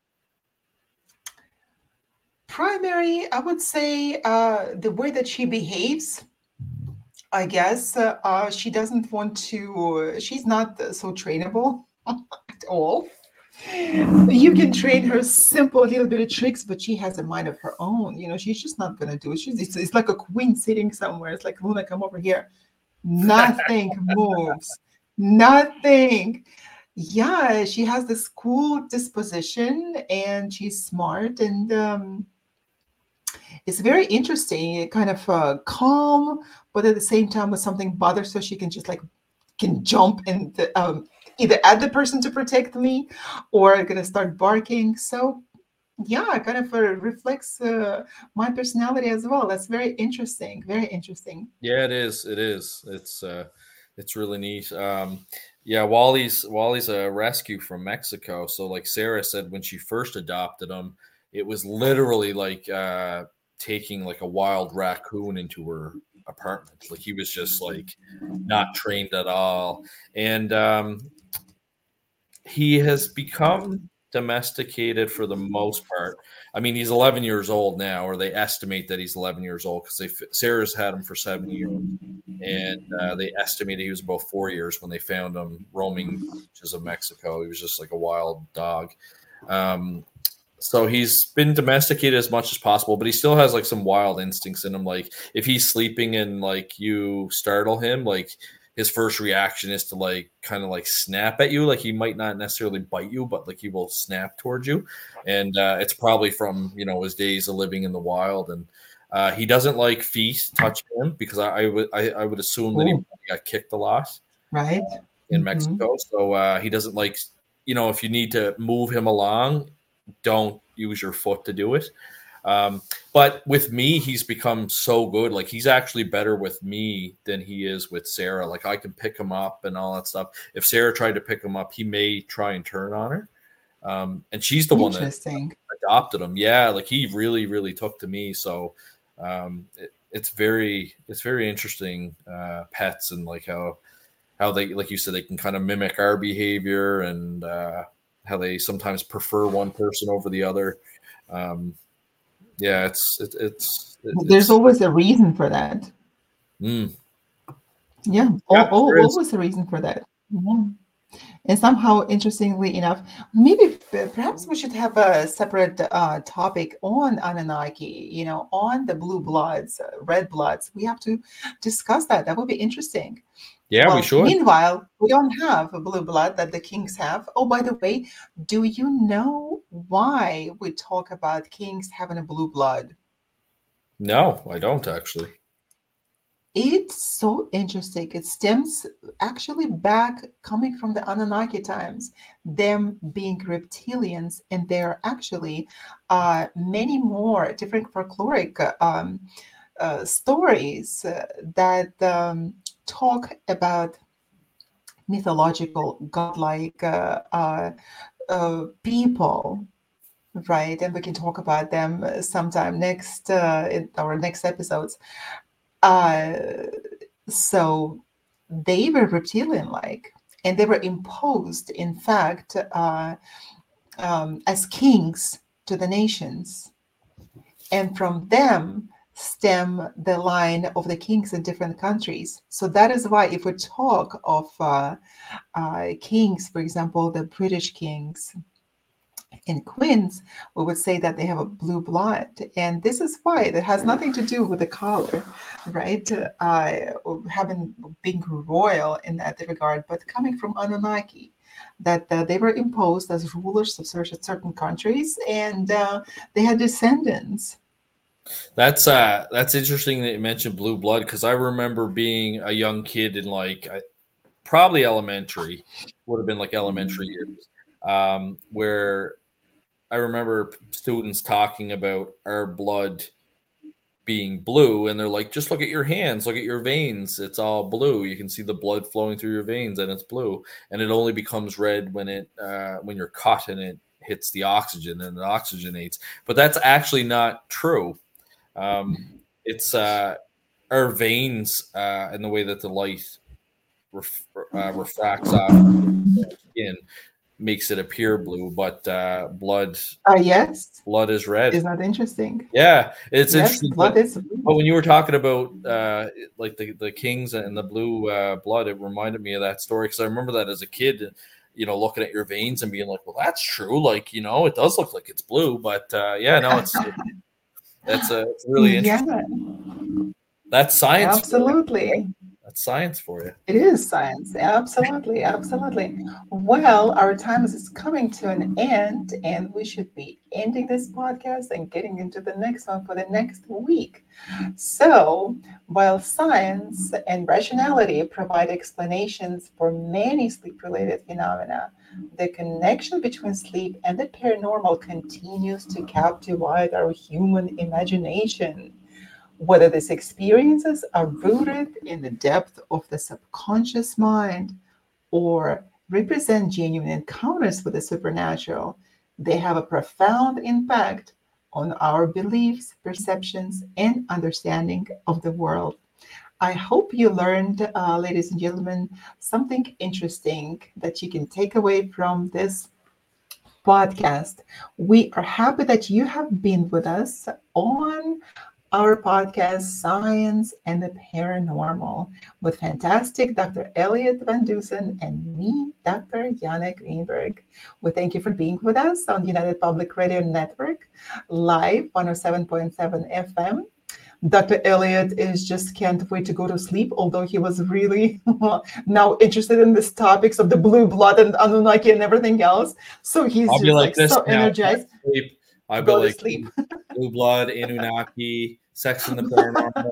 Primary, I would say uh, the way that she behaves. I guess uh, uh, she doesn't want to. She's not so trainable at all. You can train her simple little bit of tricks, but she has a mind of her own. You know, she's just not gonna do it. She's it's, it's like a queen sitting somewhere. It's like, Luna, come over here. Nothing moves. Nothing. Yeah, she has this cool disposition and she's smart, and um, it's very interesting, kind of uh, calm, but at the same time, when something bothers her, she can just like can jump and um, either at the person to protect me, or gonna start barking. So yeah, it kind of uh, reflects uh, my personality as well. That's very interesting. Very interesting. Yeah, it is. It is. It's uh it's really neat. Um yeah, Wally's Wally's a rescue from Mexico. So like Sarah said when she first adopted him, it was literally like uh taking like a wild raccoon into her apartment. Like he was just like not trained at all. And um he has become domesticated for the most part. I mean, he's eleven years old now, or they estimate that he's eleven years old because they Sarah's had him for seven years, and uh, they estimated he was about four years when they found him roaming the beaches of Mexico. He was just like a wild dog. Um, so he's been domesticated as much as possible, but he still has like some wild instincts in him. Like if he's sleeping and like you startle him, like his first reaction is to like kind of like snap at you. Like he might not necessarily bite you, but like he will snap towards you. And uh, it's probably from, you know, his days of living in the wild. And uh, he doesn't like feet touching him because I, I would I, I would assume that he Oh, got kicked a lot right. in Mm-hmm. Mexico. So uh, he doesn't like, you know, if you need to move him along, don't use your foot to do it. Um, but with me, he's become so good. Like he's actually better with me than he is with Sarah. Like I can pick him up and all that stuff. If Sarah tried to pick him up, he may try and turn on her. Um, and she's the one that Interesting. adopted him. Yeah, like he really, really took to me. So um, it, it's very, it's very interesting uh, pets and like how how they, like you said, they can kind of mimic our behavior and uh, how they sometimes prefer one person over the other. Um, yeah, it's it, it's it, There's it's always a reason for that. mm, Yeah, yeah, al- al- there is. always a reason for that. Mhm. And somehow, interestingly enough, maybe p- perhaps we should have a separate uh, topic on Anunnaki, you know, on the blue bloods, uh, red bloods. We have to discuss that. That would be interesting. Yeah, Well, we should. Meanwhile, we don't have a blue blood that the kings have. Oh, by the way, do you know why we talk about kings having a blue blood? No, I don't actually. It's so interesting. It stems actually back coming from the Anunnaki times, them being reptilians, and there are actually uh, many more different folkloric um, uh, stories uh, that um, talk about mythological, godlike uh, uh, uh, people, right? And we can talk about them sometime next uh, in our next episodes. Uh, so they were reptilian-like, and they were imposed, in fact, uh, um, as kings to the nations, and from them stem the line of the kings in different countries. So that is why, if we talk of uh, uh, kings, for example, the British kings and queens, we would say that they have a blue blood. And this is why it has nothing to do with the color, right? Uh, having being royal in that regard, but coming from Anunnaki, that uh, they were imposed as rulers of certain countries, and uh, they had descendants. That's uh that's interesting that you mentioned blue blood, because I remember being a young kid in like I, probably elementary, would have been like elementary years, um, where I remember students talking about our blood being blue, and they're like, just look at your hands, look at your veins, it's all blue. You can see the blood flowing through your veins, and it's blue, and it only becomes red when it uh, when you're cut and it hits the oxygen and it oxygenates. But that's actually not true. Um, it's uh, our veins uh, and the way that the light ref- uh, refracts off the skin makes it appear blue, but uh, blood Uh, yes, blood is red. isn't that interesting? Yeah, it's Yes, interesting. blood But, is but blue. when you were talking about uh, like the, the kings and the blue uh, blood, it reminded me of that story, because I remember that as a kid, you know, looking at your veins and being like, well, that's true. Like, you know, it does look like it's blue, but uh, yeah, no, it's that's a it's really Yeah, interesting. That's science for you. absolutely. That's science for you. It is science. Absolutely. Absolutely. Well, our time is coming to an end, and we should be ending this podcast and getting into the next one for the next week. So, while science and rationality provide explanations for many sleep related phenomena, the connection between sleep and the paranormal continues to captivate our human imagination. Whether these experiences are rooted in the depth of the subconscious mind or represent genuine encounters with the supernatural, they have a profound impact on our beliefs, perceptions, and understanding of the world. I hope you learned, uh, ladies and gentlemen, something interesting that you can take away from this podcast. We are happy that you have been with us on our podcast, Science and the Paranormal, with fantastic Doctor Elliot Van Dusen and me, Doctor Jana Greenberg. We thank you for being with us on United Public Radio Network, live one oh seven point seven F M. Doctor Elliot is just can't wait to go to sleep, although he was really now interested in these topics of the blue blood and Anunnaki and everything else. So he's I'll be just like like this so now. energized. Sleep. I'll be Go to like sleep. blue blood, Anunnaki, sex in the paranormal.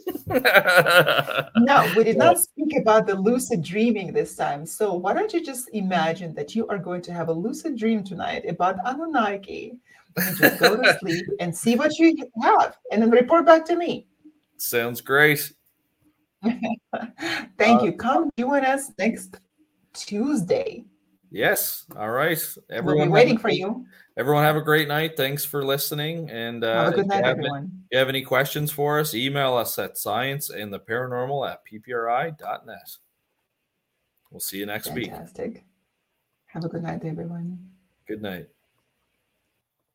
No, we did Yeah. not speak about the lucid dreaming this time. So why don't you just imagine that you are going to have a lucid dream tonight about Anunnaki and just go to sleep and see what you have and then report back to me. Sounds great. Thank Uh, you. Come join us next Tuesday. Yes. All right. We'll be Everyone have a waiting for great, you. everyone have a great night. Thanks for listening. And Have uh, a if good you night, have, if everyone. you have any questions for us, email us at science and the paranormal at p p r i dot net. We'll see you next week. Fantastic. Have a good night, everyone. Good night.